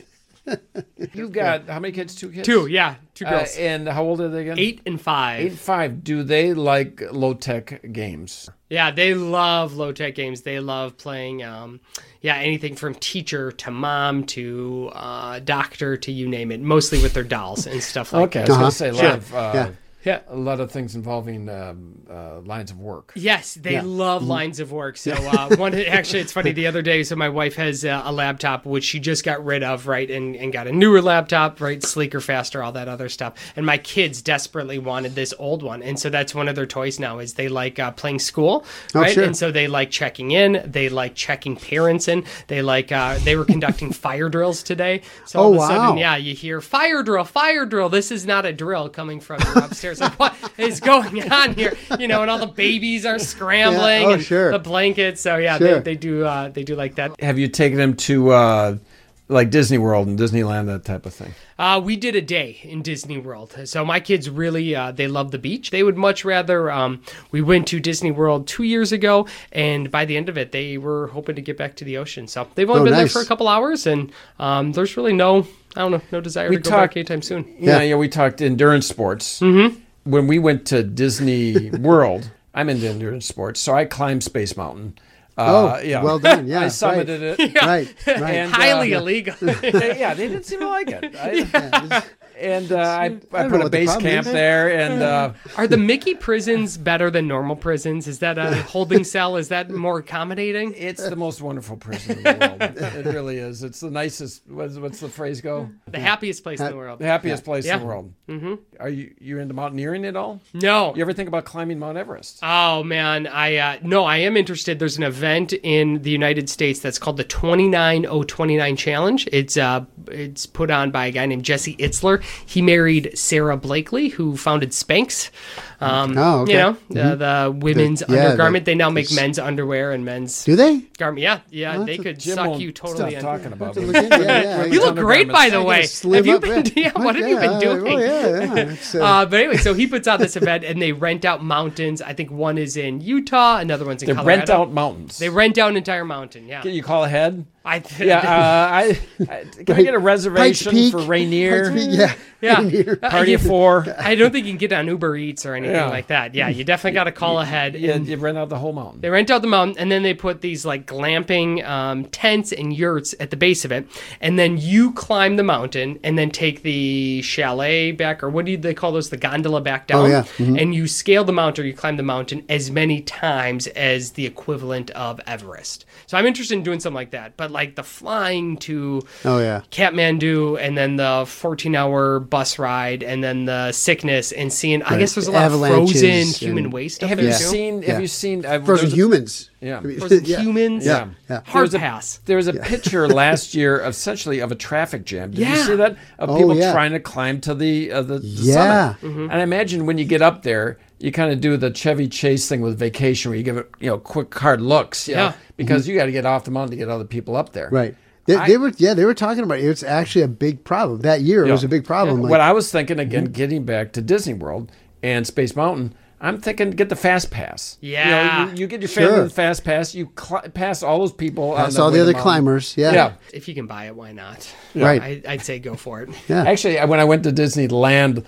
You've got how many kids? Two kids. Two, yeah, two Uh, girls. and how old are they again? Eight and five. Eight and five. Do they like low tech games? Yeah, they love low tech games. They love playing, um, yeah, anything from teacher to mom to uh, doctor to you name it. Mostly with their dolls and stuff like Okay, I that. was Uh-huh. going to say a lot Sure. of uh, Yeah. Yeah. a lot of things involving um, uh, lines of work. Yes, they Yeah. love lines of work. So uh, one, actually, it's funny. The other day, so my wife has uh, a laptop which she just got rid of, right, and, and got a newer laptop, right, sleeker, faster, all that other stuff. And my kids desperately wanted this old one, and so that's one of their toys now. Is they like uh, playing school, Oh, right? sure. And so they like checking in. They like checking parents in. They like uh, they were conducting fire drills today. So all Oh, of a wow. sudden, yeah, you hear fire drill, fire drill. This is not a drill coming from your upstairs. Like what is going on here? You know, and all the babies are scrambling Yeah. Oh, and sure. the blankets. So yeah, Sure. they, they do uh, they do like that. Have you taken them to uh, like Disney World and Disneyland, that type of thing? Uh, we did a day in Disney World. So my kids really, uh, they love the beach. They would much rather, um, we went to Disney World two years ago, and by the end of it, they were hoping to get back to the ocean. So they've only Oh, been nice. there for a couple hours, and um, there's really no, I don't know, no desire We to go talked- back anytime soon. Yeah, Yeah. yeah. We talked endurance sports. Mm-hmm. When we went to Disney World, I'm into endurance sports, so I climbed Space Mountain. Oh, Uh, yeah. well done. Yeah, I right. summited it. Right, right. And, uh, Highly illegal. They- yeah, they didn't seem to like it. I, and uh, I, I don't know put a what the base problem camp is. there, and uh, Are the Mickey prisons better than normal prisons? Is that a holding cell? Is that more accommodating? it's the most wonderful prison in the world. It really is. It's the nicest. What's, what's the phrase go? The happiest place in the world. The happiest place Yeah. in the world. Mm-hmm. Are you you into mountaineering at all? No. You ever think about climbing Mount Everest? Oh man, I uh, no, I am interested. There's an event in the United States that's called the twenty-nine oh twenty-nine Challenge. It's uh, it's put on by a guy named Jesse Itzler. He married Sarah Blakely, who founded Spanx. Um, Oh, okay. You know, the, the women's The- yeah, undergarment. the- they now make the- men's underwear and men's Do they? garment. Yeah, yeah, Oh, they that's a- could Jim suck won't you totally stop in. talking about To it. look into- yeah, yeah. You look great, by the I way. gotta slim Have you up, been? yeah. Yeah, what have you Yeah, been uh, doing? Oh, yeah, yeah. It's, uh, Uh, but anyway, so he puts out this event, and they rent out mountains. I think one is in Utah, another one's in They Colorado. rent out mountains. They rent out an entire mountain. Yeah, Can you call ahead? I Yeah. Uh, I, I can I get a reservation Pikes for Peak. Rainier? Pikes Peak, yeah. Yeah. Rainier. Party of four. I don't think you can get on Uber Eats or anything Yeah. like that. Yeah, you definitely got to call ahead. Yeah, And you rent out the whole mountain. they rent out the mountain, and then they put these like glamping um, tents and yurts at the base of it, and then you climb the mountain, and then take the chalet back, or what do they call those? The gondola back down. Oh, yeah. Mhm. And you scale the mountain, or you climb the mountain as many times as the equivalent of Everest. So I'm interested in doing something like that, but like the flying to Oh, yeah. Kathmandu, and then the fourteen hour bus ride, and then the sickness, and seeing. I guess there's a lot of Avalanches frozen human and- waste up Have there you too. seen? Yeah. Have you seen? Uh, Frozen there's a- humans. Yeah. I mean, Frozen yeah. humans. Yeah. Yeah. There Hard was a- pass. There was a picture last year, of, essentially, of a traffic jam. Did you Yeah. see that? Of Oh, people yeah. trying to climb to the uh, the, the Yeah. summit. And I imagine when you get up there, you kind of do the Chevy Chase thing with Vacation, where you give it, you know, quick hard looks. You Yeah. know, because you got to get off the mountain to get other people up there. Right. They, I- they were, yeah, they were talking about it. It's actually a big problem. That year, it was Yeah. a big problem. What Like, I was thinking again, getting back to Disney World and Space Mountain, I'm thinking get the fast pass. Yeah. you, know, you, you get your family Sure. with fast pass. You cl- pass all those people. That's on all way the to other mountain. climbers. Yeah. Yeah. If you can buy it, why not? Right. I, I'd say go for it. Yeah. Actually, when I went to Disneyland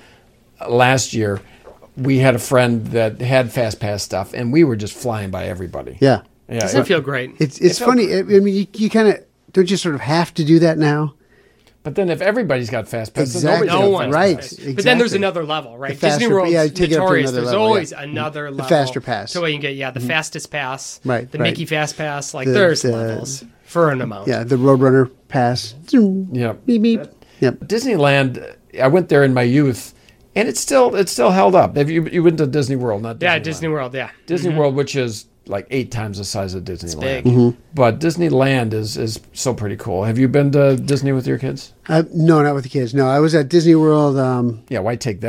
last year, we had a friend that had fast pass stuff, and we were just flying by everybody. Yeah. Yeah, Doesn't it- it feel great? It's it's felt funny. I I mean, you, you kind of don't you sort of have to do that now? but then if everybody's got fast pass, then Exactly. nobody's No got one. fast Right. pass. But then there's exactly. another level, right? The faster- Disney World's yeah, take it up to notorious. another There's level, always yeah. another level. faster pass. So you can get, yeah, the fastest pass. Right, The right. Mickey Fast Pass. Like, The- there's the- levels for an amount. Yeah, the Roadrunner pass. Zoom. Yeah. Beep beep. Yep. Disneyland, I went there in my youth, and it's still it's still held up. Have you you went to Disney World, not Disneyland. Yeah, Disney World, yeah. Disney World, which is like eight times the size of Disneyland. big. Mm-hmm. But Disneyland is is so pretty cool. Have you been to Disney with your kids? Uh, no, not with the kids. No, I was at Disney World. Um, Yeah, why take them?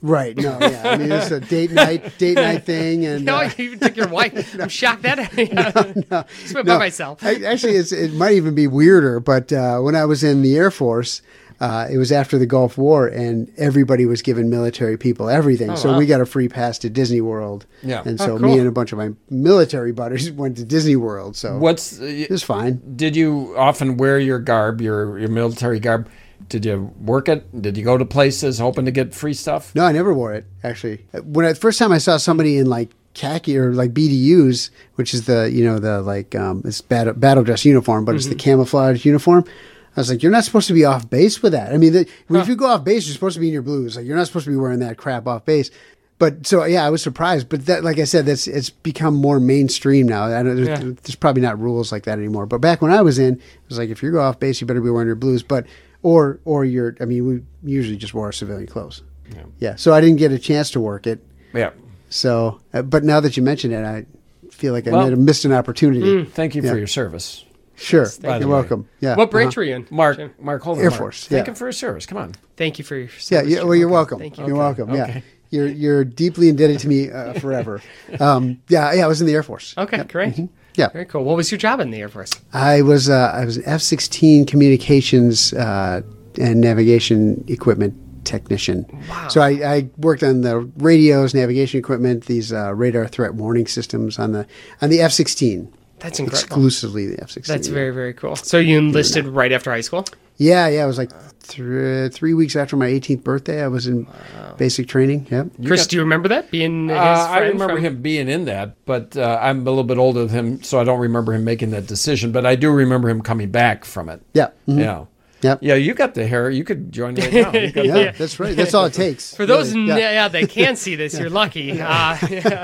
Right. No. Yeah. I mean, it's a date night, date night thing, and No, uh, you even took your wife. I'm shocked that I no, just went by myself. I, actually, it's, it might even be weirder. But uh, when I was in the Air Force, uh, it was after the Gulf War, and everybody was giving military people everything. Oh, so wow. we got a free pass to Disney World. Yeah. And Oh, so cool. me and a bunch of my military buddies went to Disney World. So What's it was fine. Did you often wear your garb, your your military garb? Did you work it? Did you go to places hoping to get free stuff? No, I never wore it, actually. When I, the first time I saw somebody in like khaki or like B D Us, which is the, you know, the like, um, it's battle, battle dress uniform, but it's the camouflage uniform. I was like, you're not supposed to be off base with that. I mean, the, huh. if you go off base, you're supposed to be in your blues. Like, you're not supposed to be wearing that crap off base. But so, yeah, I was surprised. But that, like I said, that's it's become more mainstream now. I don't, there's, Yeah. there's probably not rules like that anymore. But back when I was in, it was like, if you go off base, you better be wearing your blues. But Or, or you're, I mean, we usually just wore our civilian clothes. Yeah. Yeah. So I didn't get a chance to work it. Yeah. So, uh, but now that you mention it, I feel like I Well- might have missed an opportunity. Thank you Yeah. for your service. Sure. By the You're way. welcome. Yeah. What branch Uh-huh. were you in? Mark, Jim? Mark, hold on. Air Mark. Force, Thank yeah. him for his service. Come on. Thank you for your Yeah. service, yeah Jim. well, you're welcome. Thank you. You're welcome. Okay. Yeah. You're, you're deeply indebted to me uh, forever. um, yeah. Yeah. I was in the Air Force. Okay, Yep. great. Yeah. Very cool. What was your job in the Air Force? I was, uh, I was an F sixteen communications, uh, and navigation equipment technician. Wow. So I, I worked on the radios, navigation equipment, these uh, radar threat warning systems on the on the F sixteen. That's incredible. Exclusively the F sixteen. That's very, very cool. So you enlisted right after high school? Yeah, yeah. It was like th- three weeks after my eighteenth birthday. I was in basic training. Yep. Chris, got- do you remember that? Being his Uh, I friend remember from- him being in that, but uh, I'm a little bit older than him, so I don't remember him making that decision. But I do remember him coming back from it. Yeah. mhm. Yeah. Yep. Yeah, you got the hair. You could join right now. You got Yeah, Yeah. that's right. That's all it takes. For those really. n- Yeah. yeah. that can't see this, you're lucky. Uh,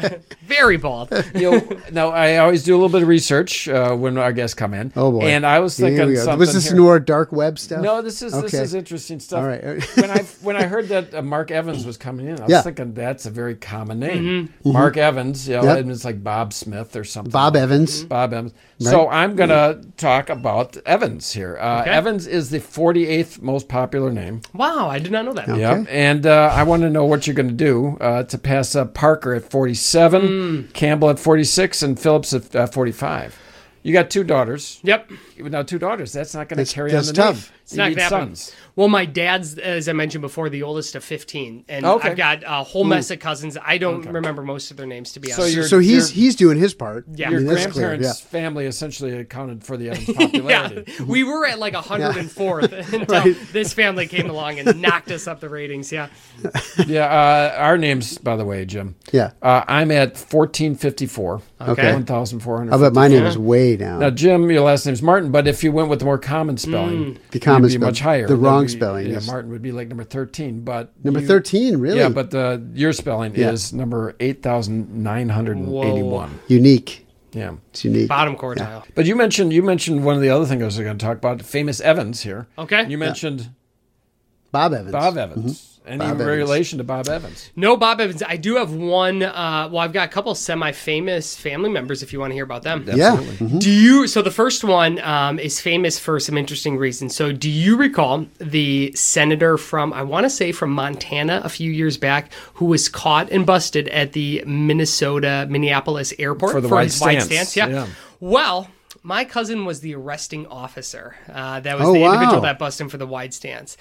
very bald. you know, now I always do a little bit of research uh, when our guests come in. Oh boy. And I was Here thinking we go. something. Was this here. more dark web stuff? No, this is this Okay. is interesting stuff. All right. when I when I heard that uh, Mark Evans was coming in, I was Yeah. thinking that's a very common name. Mm-hmm. Mark Evans, you know, Yep. and it's like Bob Smith or something. Bob Evans. Bob Evans. So I'm going to talk about Evans here. Uh, Okay. Evans is the forty-eighth most popular name. Wow, I did not know that. Okay. Yep. And uh, I want to know what you're going to do uh, to pass up Parker at forty-seven, Mm. Campbell at forty-six, and Phillips at uh, forty-five. You got two daughters. Yep. Now, two daughters, that's not going to That's- carry that's on the tough. name. It's You not need gonna happen. sons. Well, my dad's, as I mentioned before, the oldest of fifteen, and Okay. I've got a whole mess of cousins. I don't remember most of their names, to be So honest. you're- So he's your- he's doing his part. Yeah. I Your mean, that's clear. grandparents' Yeah. family essentially accounted for the Evans yeah, popularity. we were at like one hundred fourth until Right. this family came along and knocked us up the ratings. Yeah. Yeah, uh, our names, by the way, Jim. Yeah. Uh, I'm at fourteen fifty-four. Okay. one thousand four hundred. I bet my name is way down. Now, Jim, your last name's Martin, but if you went with the more common spelling, The common you'd be spell- much higher. the That'd wrong be- spelling Yeah, is- Martin would be like number thirteen, but Number you- thirteen, really? Yeah, but the your spelling Yeah. is number eight thousand nine hundred eighty-one. Unique. Yeah. It's unique. Bottom quartile. But you mentioned you mentioned one of the other things I was going to talk about, famous Evans here. Okay. You mentioned Bob Evans. Bob Evans. Any Bob Evans. relation to Bob Evans? No, Bob Evans. I do have one. Uh, well, I've got a couple semi-famous family members. If you want to hear about them. Yeah. Absolutely. Mhm. Do you? So the first one um, is famous for some interesting reasons. So do you recall the senator from, I want to say from Montana a few years back, who was caught and busted at the Minnesota Minneapolis airport For the wide his wide stance, stance? Yeah. yeah. Well, my cousin was the arresting officer. Uh, that was Oh, the wow. individual that busted him for the wide stance.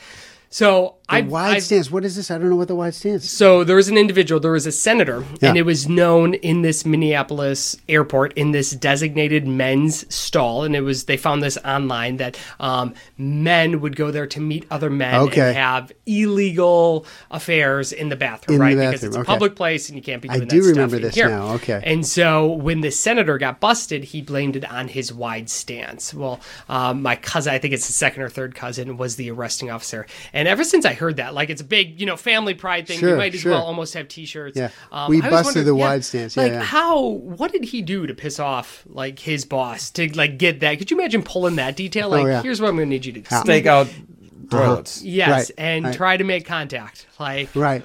So The I wide stance. What is this? I don't know what the wide stance is. so there was an individual, there was a senator, Yeah. and it was known in this Minneapolis airport in this designated men's stall, and it was they found this online that um, men would go there to meet other men Okay. and have illegal affairs in the bathroom, In the right? Because bathroom, it's a okay. public place and you can't be I doing do that stuff remember in this here. now, okay. And so when the senator got busted, he blamed it on his wide stance. Well, um, my cousin, I think it's the second or third cousin, was the arresting officer, and ever since I heard that, like it's a big, you know, family pride thing. Sure, you might as sure. well almost have T-shirts. Yeah. Um, We I always busted wondered, the yeah, wide stance. Yeah, like yeah. how? What did he do to piss off like his boss to like get that? Could you imagine pulling that detail? Like, Oh, yeah. here's what I'm going to need you to do. Stake out toilets. Yes, Right, and right. try to make contact. Like, Right.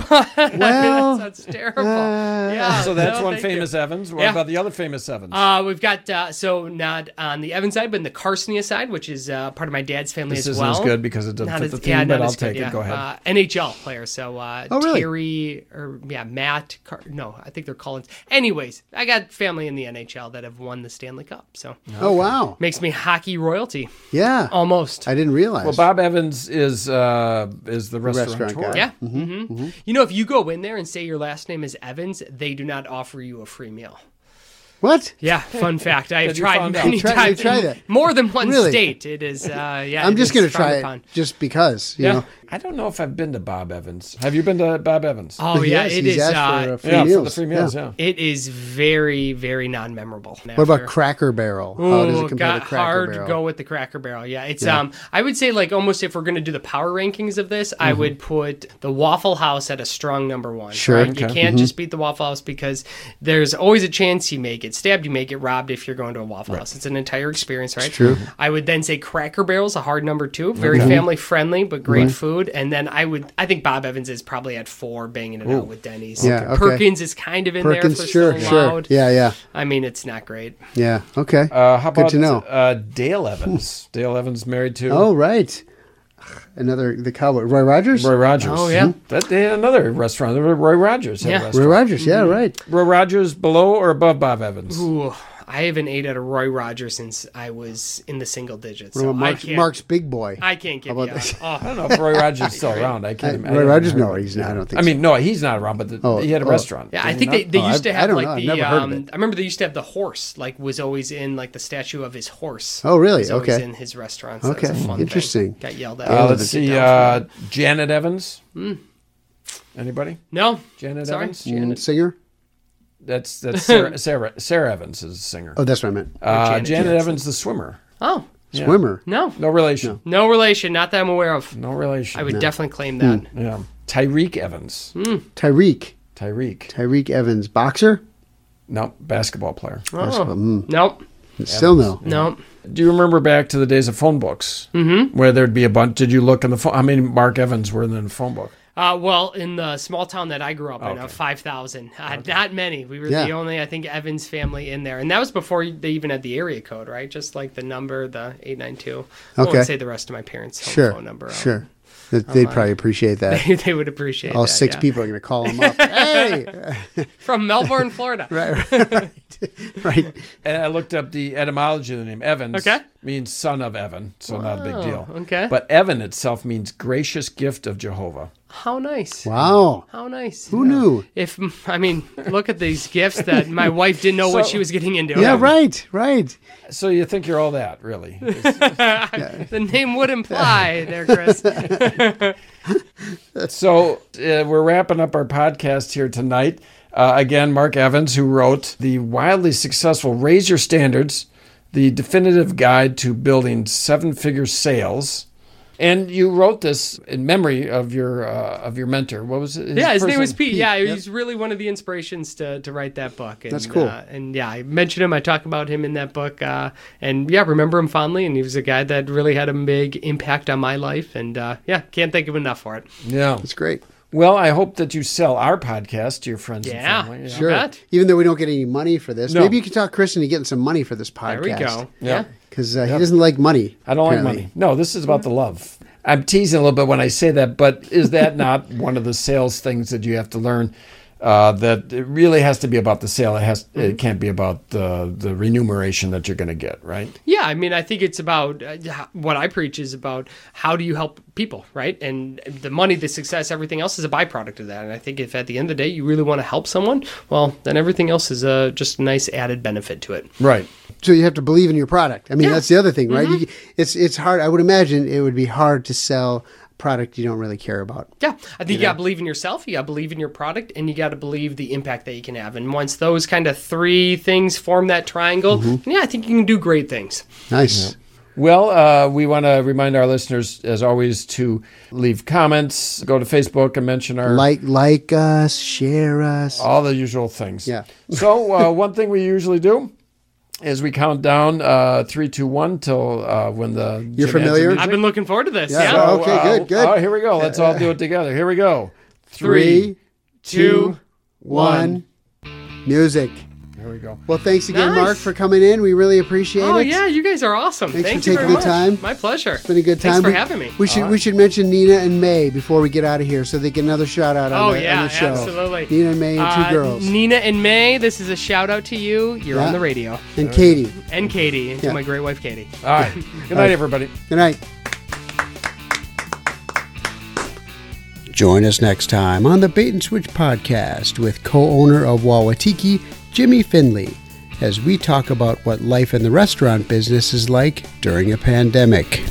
well, that's terrible. yeah. So that's no, one thank you. famous Evans. What Yeah. about the other famous Evans? Uh, we've got, uh, so not on the Evans side, but in the Carsonia side, which is uh, part of my dad's family this as isn't well. as good because it doesn't Not fit as- the theme, yeah, but not I'll as good, take yeah. it. Go ahead. Uh, N H L player. So uh, Oh, really? Terry, or yeah, Matt, Car- no, I think they're Collins. Anyways, I got family in the N H L that have won the Stanley Cup. So Oh, wow. makes me hockey royalty. Yeah. Almost. I didn't realize. well, Bob Evans is uh, is the restaurant restaurateur. guy. Yeah. Mm-hmm. You know, if you go in there and say your last name is Evans, they do not offer you a free meal. What? Yeah, fun fact. I have That you tried found out. many You tried- you times. tried in that? More than one Really? state. It is, uh, yeah. I'm it just is going to frowned try upon. it just because, you Yeah. know. I don't know if I've been to Bob Evans. Have you been to Bob Evans? Oh, yeah, Yes, it he's is. asked Uh, for, uh, free yeah, meals. for the free meals. Yeah. It is very, very non-memorable. What about Cracker Barrel? How does it compare got to Cracker hard Barrel? to go with the Cracker Barrel. Yeah, it's um. I would say like almost if we're going to do the power rankings of this, I would put the Waffle House at a strong number one. Mm-hmm. Sure. right? You Okay. can't just beat the Waffle House because there's always a chance you may get stabbed, you may get robbed if you're going to a Waffle House. It's an entire experience, right? true. I would then say Cracker Barrel's a hard number two, very family friendly but great food, and then I would I think Bob Evans is probably at four, banging it out with Denny's. Yeah, okay. Perkins is kind of in Perkins, there for sure, so sure. loud. Yeah, yeah, I mean, it's not great. yeah. Okay. Uh, how Good about to know. Uh, Dale Evans? Dale Evans married to Oh, right. Another, the cowboy. Roy Rogers? Roy Rogers. Oh, yeah. That they had another restaurant. Roy Rogers had Yeah. a Roy restaurant. Rogers, yeah, right. Roy Rogers below or above Bob Evans? Ooh, I haven't ate at a Roy Rogers since I was in the single digits. What So about I Mark's, can't, Mark's Big Boy. I can't give How you about a, this? I oh, don't know if Roy Rogers is still around. I can't. Uh, I Roy haven't Rogers? heard No, of it. he's not. I don't think I so. mean, no, he's not around, but the, Oh, he had a oh. restaurant. Yeah, Did I he think not? they, they Oh, used I- to I have don't like know. I've the never heard of um, it. I remember they used to have the horse, like was always in like the statue of his horse. Oh, really? Was always Okay. in his restaurants. That Okay. was a fun Interesting. thing. Got yelled at. Uh, Yeah, let's the- see. down Uh, for Janet Evans. Hmm. Anybody? no, Janet sorry, Evans? Mm, singer? That's that's Sarah, Sarah Sarah Evans is a singer. Oh, that's what I meant. uh, Janet Janet Jackson. Evans, the swimmer. Oh, Yeah. Swimmer. no, No relation. no relation. Not that I'm aware of. No relation. I would definitely claim that. Yeah. Tyreek Evans. Hmm. Tyreek. Tyreek. Tyreek Evans. Boxer? No, basketball player. Oh, Mm. nope, Still no. nope. Do you remember back to the days of phone books, mm-hmm. where there'd be a bunch? Did you look in the phone? How many Mark Evans were in the phone book? Uh, well, in the small town that I grew up in, Okay. of five thousand, uh, not many. We were Yeah. the only, I think, Evans family in there. And that was before they even had the area code, right? Just like the number, the eight nine two. I Okay. won't say the rest of my parents' home Sure. phone number. out. Sure. That- They'd probably appreciate that. They, they would appreciate All that, six yeah. people are going to call him up. Hey! From Melbourne, Florida. right, right, right. And I looked up the etymology of the name. Evans Okay. means son of Evan, so not a big deal. okay. But Evan itself means gracious gift of Jehovah. How nice. Wow. How nice. Who knew? If, I mean, look at these gifts that my wife didn't know what So- she was getting into. Yeah, right, right. So you think you're all that, really? The name would imply there, Chris. So uh, we're wrapping up our podcast here tonight. Uh, again, Mark Evans, who wrote the wildly successful Raise Your Standards, the definitive guide to building seven-figure sales. And you wrote this in memory of your uh, of your mentor. What was it? Yeah, his first name was name? Pete. Yeah, Yep. he's really one of the inspirations to, to write that book. And, That's cool. Uh, and yeah, I mentioned him. I talk about him in that book. Uh, and yeah, remember him fondly. And he was a guy that really had a big impact on my life. And uh, yeah, can't think of enough for it. Yeah. That's great. Well, I hope that you sell our podcast to your friends Yeah, and family. Sure. bet. Even though we don't get any money for this, No. maybe you can talk Chris into getting some money for this There podcast. we go. Yeah. Because uh, he doesn't like money. I don't apparently. like money. No, this is about the love. I'm teasing a little bit when I say that, but is that not one of the sales things that you have to learn? Uh, that it really has to be about the sale. It has. It can't be about the the remuneration that you're going to get, right? Yeah, I mean, I think it's about uh, h- what I preach is about how do you help people, right? And the money, the success, everything else is a byproduct of that. And I think if at the end of the day you really want to help someone, well, then everything else is a just a nice added benefit to it. Right. So you have to believe in your product. I mean, Yeah. that's the other thing, right? Mm-hmm. You, it's it's hard. I would imagine it would be hard to sell a product you don't really care about. Yeah, I think you, got to believe in yourself, you got to believe in your product, and you got to believe the impact that you can have. And once those kind of three things form that triangle, Mm-hmm. yeah, I think you can do great things. Nice. Well, uh, we want to remind our listeners, as always, to leave comments, go to Facebook and mention our Like like us, share us. all the usual things. Yeah. So uh, one thing we usually do as we count down uh, three, two, one till uh, when the You're Jim familiar? adds the I've been looking forward to this. Yeah. Yeah. So- Okay, good, uh, good. Oh, here we go. Let's all do it together. Here we go. Three, two, one, music. Here we go. Well, thanks again, Nice. Mark, for coming in. We really appreciate Oh it. yeah, you guys are awesome. Thanks Thank for you taking very the much. time. My pleasure. It's been a good time. Thanks for we, having me. We should we should mention Nina and May before we get out of here, so they get another shout out on, Oh the, yeah, on the show. absolutely. Nina and May and two Uh, girls, Nina and May, this is a shout out to you. You're Yeah. on the radio. and Katie. And Katie, and Yeah. to my great wife Katie. All right. Good night, everybody. Good night. Join us next time on the Bait and Switch podcast with co-owner of Wawatiki, Jimmy Finley, as we talk about what life in the restaurant business is like during a pandemic.